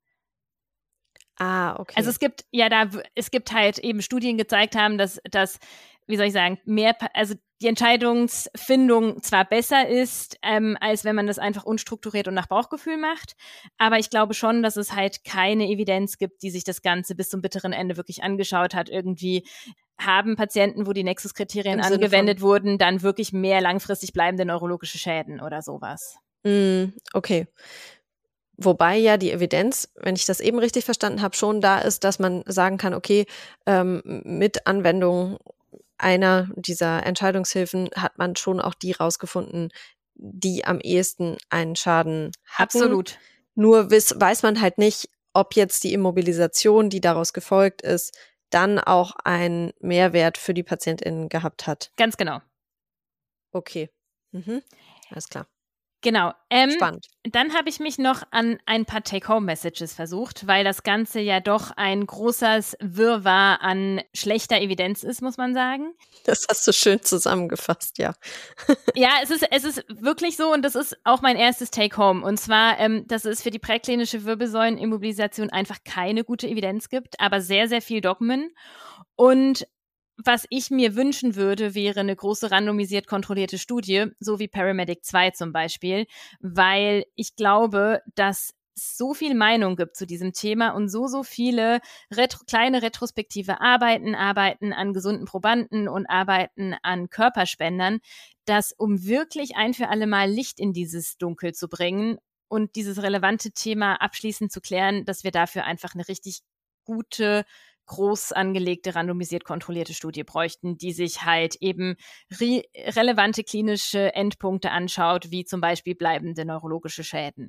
B: Ah, okay.
A: Also es gibt ja da, es gibt halt eben Studien gezeigt haben, dass, dass, wie soll ich sagen, mehr, also die Entscheidungsfindung zwar besser ist, ähm, als wenn man das einfach unstrukturiert und nach Bauchgefühl macht, aber ich glaube schon, dass es halt keine Evidenz gibt, die sich das Ganze bis zum bitteren Ende wirklich angeschaut hat. Irgendwie haben Patienten, wo die Nexus-Kriterien angewendet wurden, dann wirklich mehr langfristig bleibende neurologische Schäden oder sowas.
B: Mm, okay. Wobei ja die Evidenz, wenn ich das eben richtig verstanden habe, schon da ist, dass man sagen kann, okay, ähm, mit Anwendung einer dieser Entscheidungshilfen hat man schon auch die rausgefunden, die am ehesten einen Schaden hatten.
A: Absolut.
B: Nur wiss, weiß man halt nicht, ob jetzt die Immobilisation, die daraus gefolgt ist, dann auch einen Mehrwert für die PatientInnen gehabt hat.
A: Ganz genau.
B: Okay. Mhm. Alles klar.
A: Genau. Ähm,
B: Spannend.
A: Dann habe ich mich noch an ein paar Take-Home-Messages versucht, weil das Ganze ja doch ein großes Wirrwarr an schlechter Evidenz ist, muss man sagen.
B: Das hast du schön zusammengefasst, ja.
A: Ja, es ist, es ist wirklich so und das ist auch mein erstes Take-Home. Und zwar, ähm, dass es für die präklinische Wirbelsäulenimmobilisation einfach keine gute Evidenz gibt, aber sehr, sehr viel Dogmen. Und was ich mir wünschen würde, wäre eine große randomisiert kontrollierte Studie, so wie Paramedic zwei zum Beispiel, weil ich glaube, dass es so viel Meinung gibt zu diesem Thema und so, so viele retro- kleine retrospektive Arbeiten, Arbeiten an gesunden Probanden und Arbeiten an Körperspendern, dass um wirklich ein für alle Mal Licht in dieses Dunkel zu bringen und dieses relevante Thema abschließend zu klären, dass wir dafür einfach eine richtig gute, groß angelegte, randomisiert kontrollierte Studie bräuchten, die sich halt eben re- relevante klinische Endpunkte anschaut, wie zum Beispiel bleibende neurologische Schäden.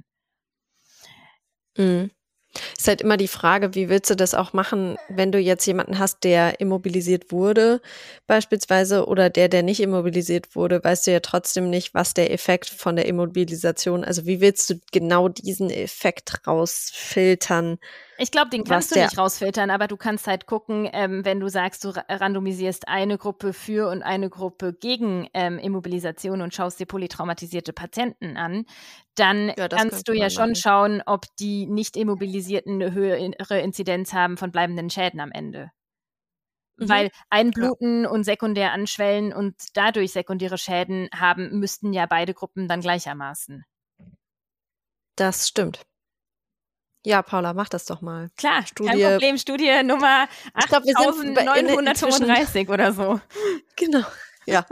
B: Mhm. Ist halt immer die Frage, wie willst du das auch machen, wenn du jetzt jemanden hast, der immobilisiert wurde beispielsweise oder der, der nicht immobilisiert wurde, weißt du ja trotzdem nicht, was der Effekt von der Immobilisation, also wie willst du genau diesen Effekt rausfiltern?
A: Ich glaube, den kannst du nicht rausfiltern, aber du kannst halt gucken, ähm, wenn du sagst, du randomisierst eine Gruppe für und eine Gruppe gegen ähm, Immobilisation und schaust dir polytraumatisierte Patienten an, dann ja, kannst du ja schon machen. Schauen, ob die nicht Immobilisierten eine höhere Inzidenz haben von bleibenden Schäden am Ende. Mhm. Weil Einbluten ja. und sekundär anschwellen und dadurch sekundäre Schäden haben, müssten ja beide Gruppen dann gleichermaßen.
B: Das stimmt. Ja, Paula, mach das doch mal.
A: Klar, Studie. Kein Problem. Studie Nummer achttausendneunhundertfünfunddreißig oder so.
B: Genau, ja.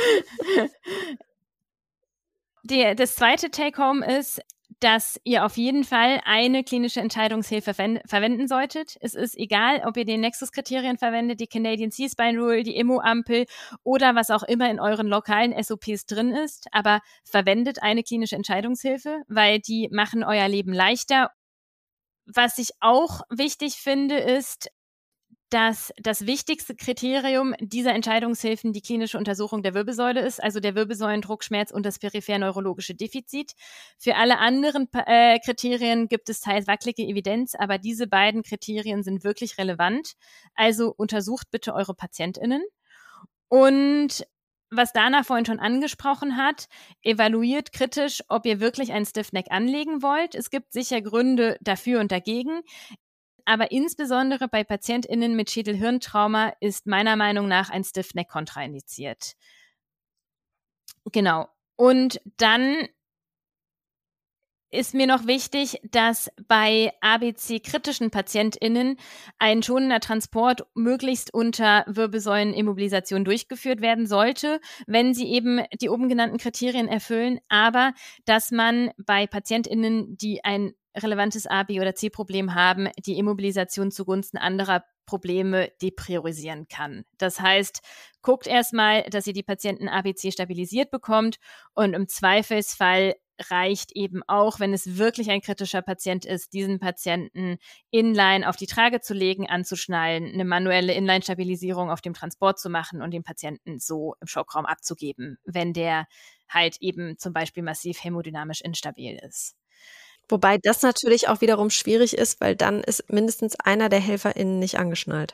A: Die, das zweite Take-Home ist, dass ihr auf jeden Fall eine klinische Entscheidungshilfe ver- verwenden solltet. Es ist egal, ob ihr die Nexus-Kriterien verwendet, die Canadian C-Spine Rule, die Immo-Ampel oder was auch immer in euren lokalen S O Ps drin ist, aber verwendet eine klinische Entscheidungshilfe, weil die machen euer Leben leichter. Was ich auch wichtig finde, ist, dass das wichtigste Kriterium dieser Entscheidungshilfen die klinische Untersuchung der Wirbelsäule ist, also der Wirbelsäulendruckschmerz und das peripher-neurologische Defizit. Für alle anderen äh, Kriterien gibt es teils wackelige Evidenz, aber diese beiden Kriterien sind wirklich relevant. Also untersucht bitte eure PatientInnen. Und was Dana vorhin schon angesprochen hat, evaluiert kritisch, ob ihr wirklich einen Stiff-Neck anlegen wollt. Es gibt sicher Gründe dafür und dagegen. Aber insbesondere bei PatientInnen mit Schädel-Hirntrauma ist meiner Meinung nach ein Stiff-Neck kontraindiziert. Genau. Und dann ist mir noch wichtig, dass bei A B C-kritischen PatientInnen ein schonender Transport möglichst unter Wirbelsäulenimmobilisation durchgeführt werden sollte, wenn sie eben die oben genannten Kriterien erfüllen, aber dass man bei PatientInnen, die ein relevantes A, B oder C-Problem haben, die Immobilisation zugunsten anderer Probleme depriorisieren kann. Das heißt, guckt erstmal, dass ihr die Patienten A B C stabilisiert bekommt und im Zweifelsfall reicht eben auch, wenn es wirklich ein kritischer Patient ist, diesen Patienten Inline auf die Trage zu legen, anzuschnallen, eine manuelle Inline-Stabilisierung auf dem Transport zu machen und den Patienten so im Schockraum abzugeben, wenn der halt eben zum Beispiel massiv hämodynamisch instabil ist.
B: Wobei das natürlich auch wiederum schwierig ist, weil dann ist mindestens einer der HelferInnen nicht angeschnallt.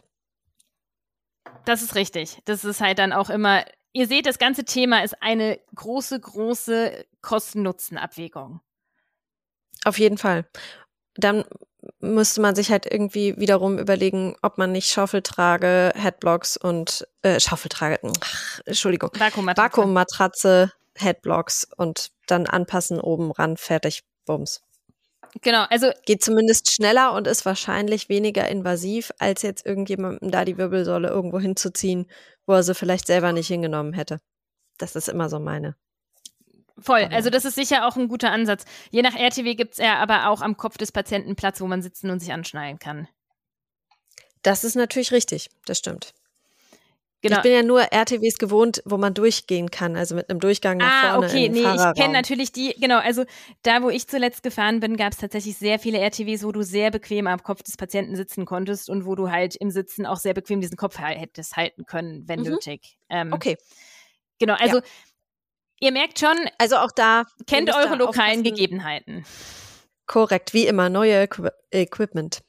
A: Das ist richtig. Das ist halt dann auch immer, ihr seht, das ganze Thema ist eine große, große Kosten-Nutzen-Abwägung.
B: Auf jeden Fall. Dann müsste man sich halt irgendwie wiederum überlegen, ob man nicht Schaufeltrage, Headblocks und äh, Schaufeltrage, ach, Entschuldigung,
A: Vakuummatratze.
B: Vakuummatratze, Headblocks und dann anpassen, oben ran, fertig, bums.
A: Genau, also
B: geht zumindest schneller und ist wahrscheinlich weniger invasiv, als jetzt irgendjemandem da die Wirbelsäule irgendwo hinzuziehen, wo er sie vielleicht selber nicht hingenommen hätte. Das ist immer so meine.
A: Voll, also das ist sicher auch ein guter Ansatz. Je nach R T W gibt es ja aber auch am Kopf des Patienten Platz, wo man sitzen und sich anschnallen kann.
B: Das ist natürlich richtig, das stimmt.
A: Genau.
B: Ich bin ja nur R T Ws gewohnt, wo man durchgehen kann, also mit einem Durchgang nach
A: ah,
B: vorne
A: okay,
B: in den
A: nee,
B: Fahrerraum.
A: Ich kenne natürlich die, genau, also da, wo ich zuletzt gefahren bin, gab es tatsächlich sehr viele R T Ws, wo du sehr bequem am Kopf des Patienten sitzen konntest und wo du halt im Sitzen auch sehr bequem diesen Kopf hättest halten können, wenn mhm. nötig. Ähm,
B: okay.
A: Genau, also ja. Ihr merkt schon,
B: also auch da
A: kennt eure lokalen aufpassen. Gegebenheiten.
B: Korrekt, wie immer, neue Equ- Equipment.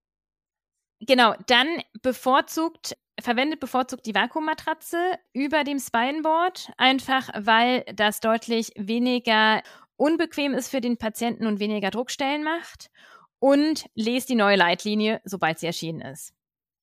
A: Genau, dann bevorzugt Verwendet bevorzugt die Vakuummatratze über dem Spineboard, einfach weil das deutlich weniger unbequem ist für den Patienten und weniger Druckstellen macht. Und lest die neue Leitlinie, sobald sie erschienen ist.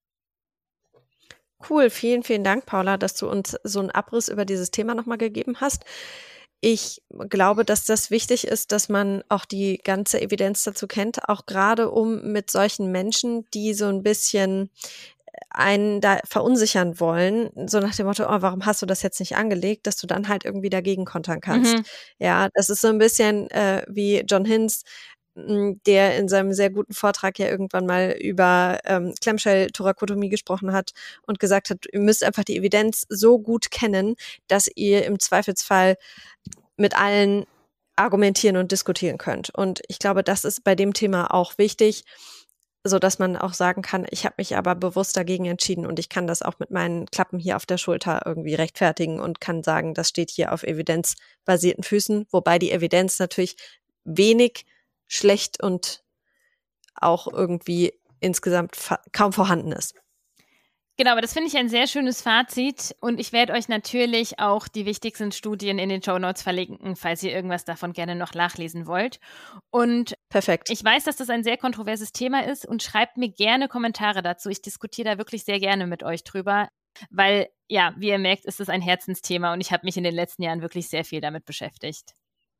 B: Cool, vielen, vielen Dank, Paula, dass du uns so einen Abriss über dieses Thema nochmal gegeben hast. Ich glaube, dass das wichtig ist, dass man auch die ganze Evidenz dazu kennt, auch gerade um mit solchen Menschen, die so ein bisschen einen da verunsichern wollen, so nach dem Motto, oh, warum hast du das jetzt nicht angelegt, dass du dann halt irgendwie dagegen kontern kannst. Mhm. Ja, das ist so ein bisschen äh, wie John Hinz, der in seinem sehr guten Vortrag ja irgendwann mal über ähm, Klemmschell-Thorakotomie gesprochen hat und gesagt hat, ihr müsst einfach die Evidenz so gut kennen, dass ihr im Zweifelsfall mit allen argumentieren und diskutieren könnt. Und ich glaube, das ist bei dem Thema auch wichtig, so dass man auch sagen kann, ich habe mich aber bewusst dagegen entschieden und ich kann das auch mit meinen Klappen hier auf der Schulter irgendwie rechtfertigen und kann sagen, das steht hier auf evidenzbasierten Füßen, wobei die Evidenz natürlich wenig, schlecht und auch irgendwie insgesamt fa- kaum vorhanden ist.
A: Genau, aber das finde ich ein sehr schönes Fazit und ich werde euch natürlich auch die wichtigsten Studien in den Shownotes verlinken, falls ihr irgendwas davon gerne noch nachlesen wollt. Und
B: perfekt.
A: Ich weiß, dass das ein sehr kontroverses Thema ist und schreibt mir gerne Kommentare dazu. Ich diskutiere da wirklich sehr gerne mit euch drüber, weil, ja, wie ihr merkt, ist es ein Herzensthema und ich habe mich in den letzten Jahren wirklich sehr viel damit beschäftigt.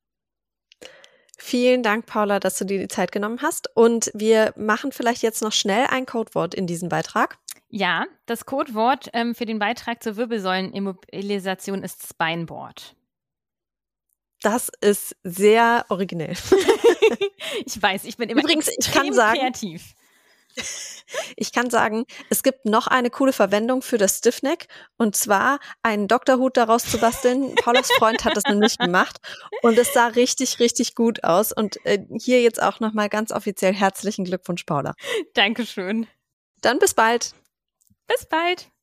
B: Vielen Dank, Paula, dass du dir die Zeit genommen hast. Und wir machen vielleicht jetzt noch schnell ein Codewort in diesem Beitrag.
A: Ja, das Codewort ähm, für den Beitrag zur Wirbelsäulenimmobilisation ist Spineboard.
B: Das ist sehr originell.
A: Ich weiß, ich bin immer
B: Übrigens,
A: extrem
B: ich kann sagen,
A: kreativ.
B: Ich kann sagen, es gibt noch eine coole Verwendung für das Stiffneck und zwar einen Doktorhut daraus zu basteln. Paulas Freund hat das nämlich gemacht und es sah richtig, richtig gut aus. Und äh, hier jetzt auch nochmal ganz offiziell herzlichen Glückwunsch, Paula.
A: Dankeschön.
B: Dann bis bald.
A: Bis bald.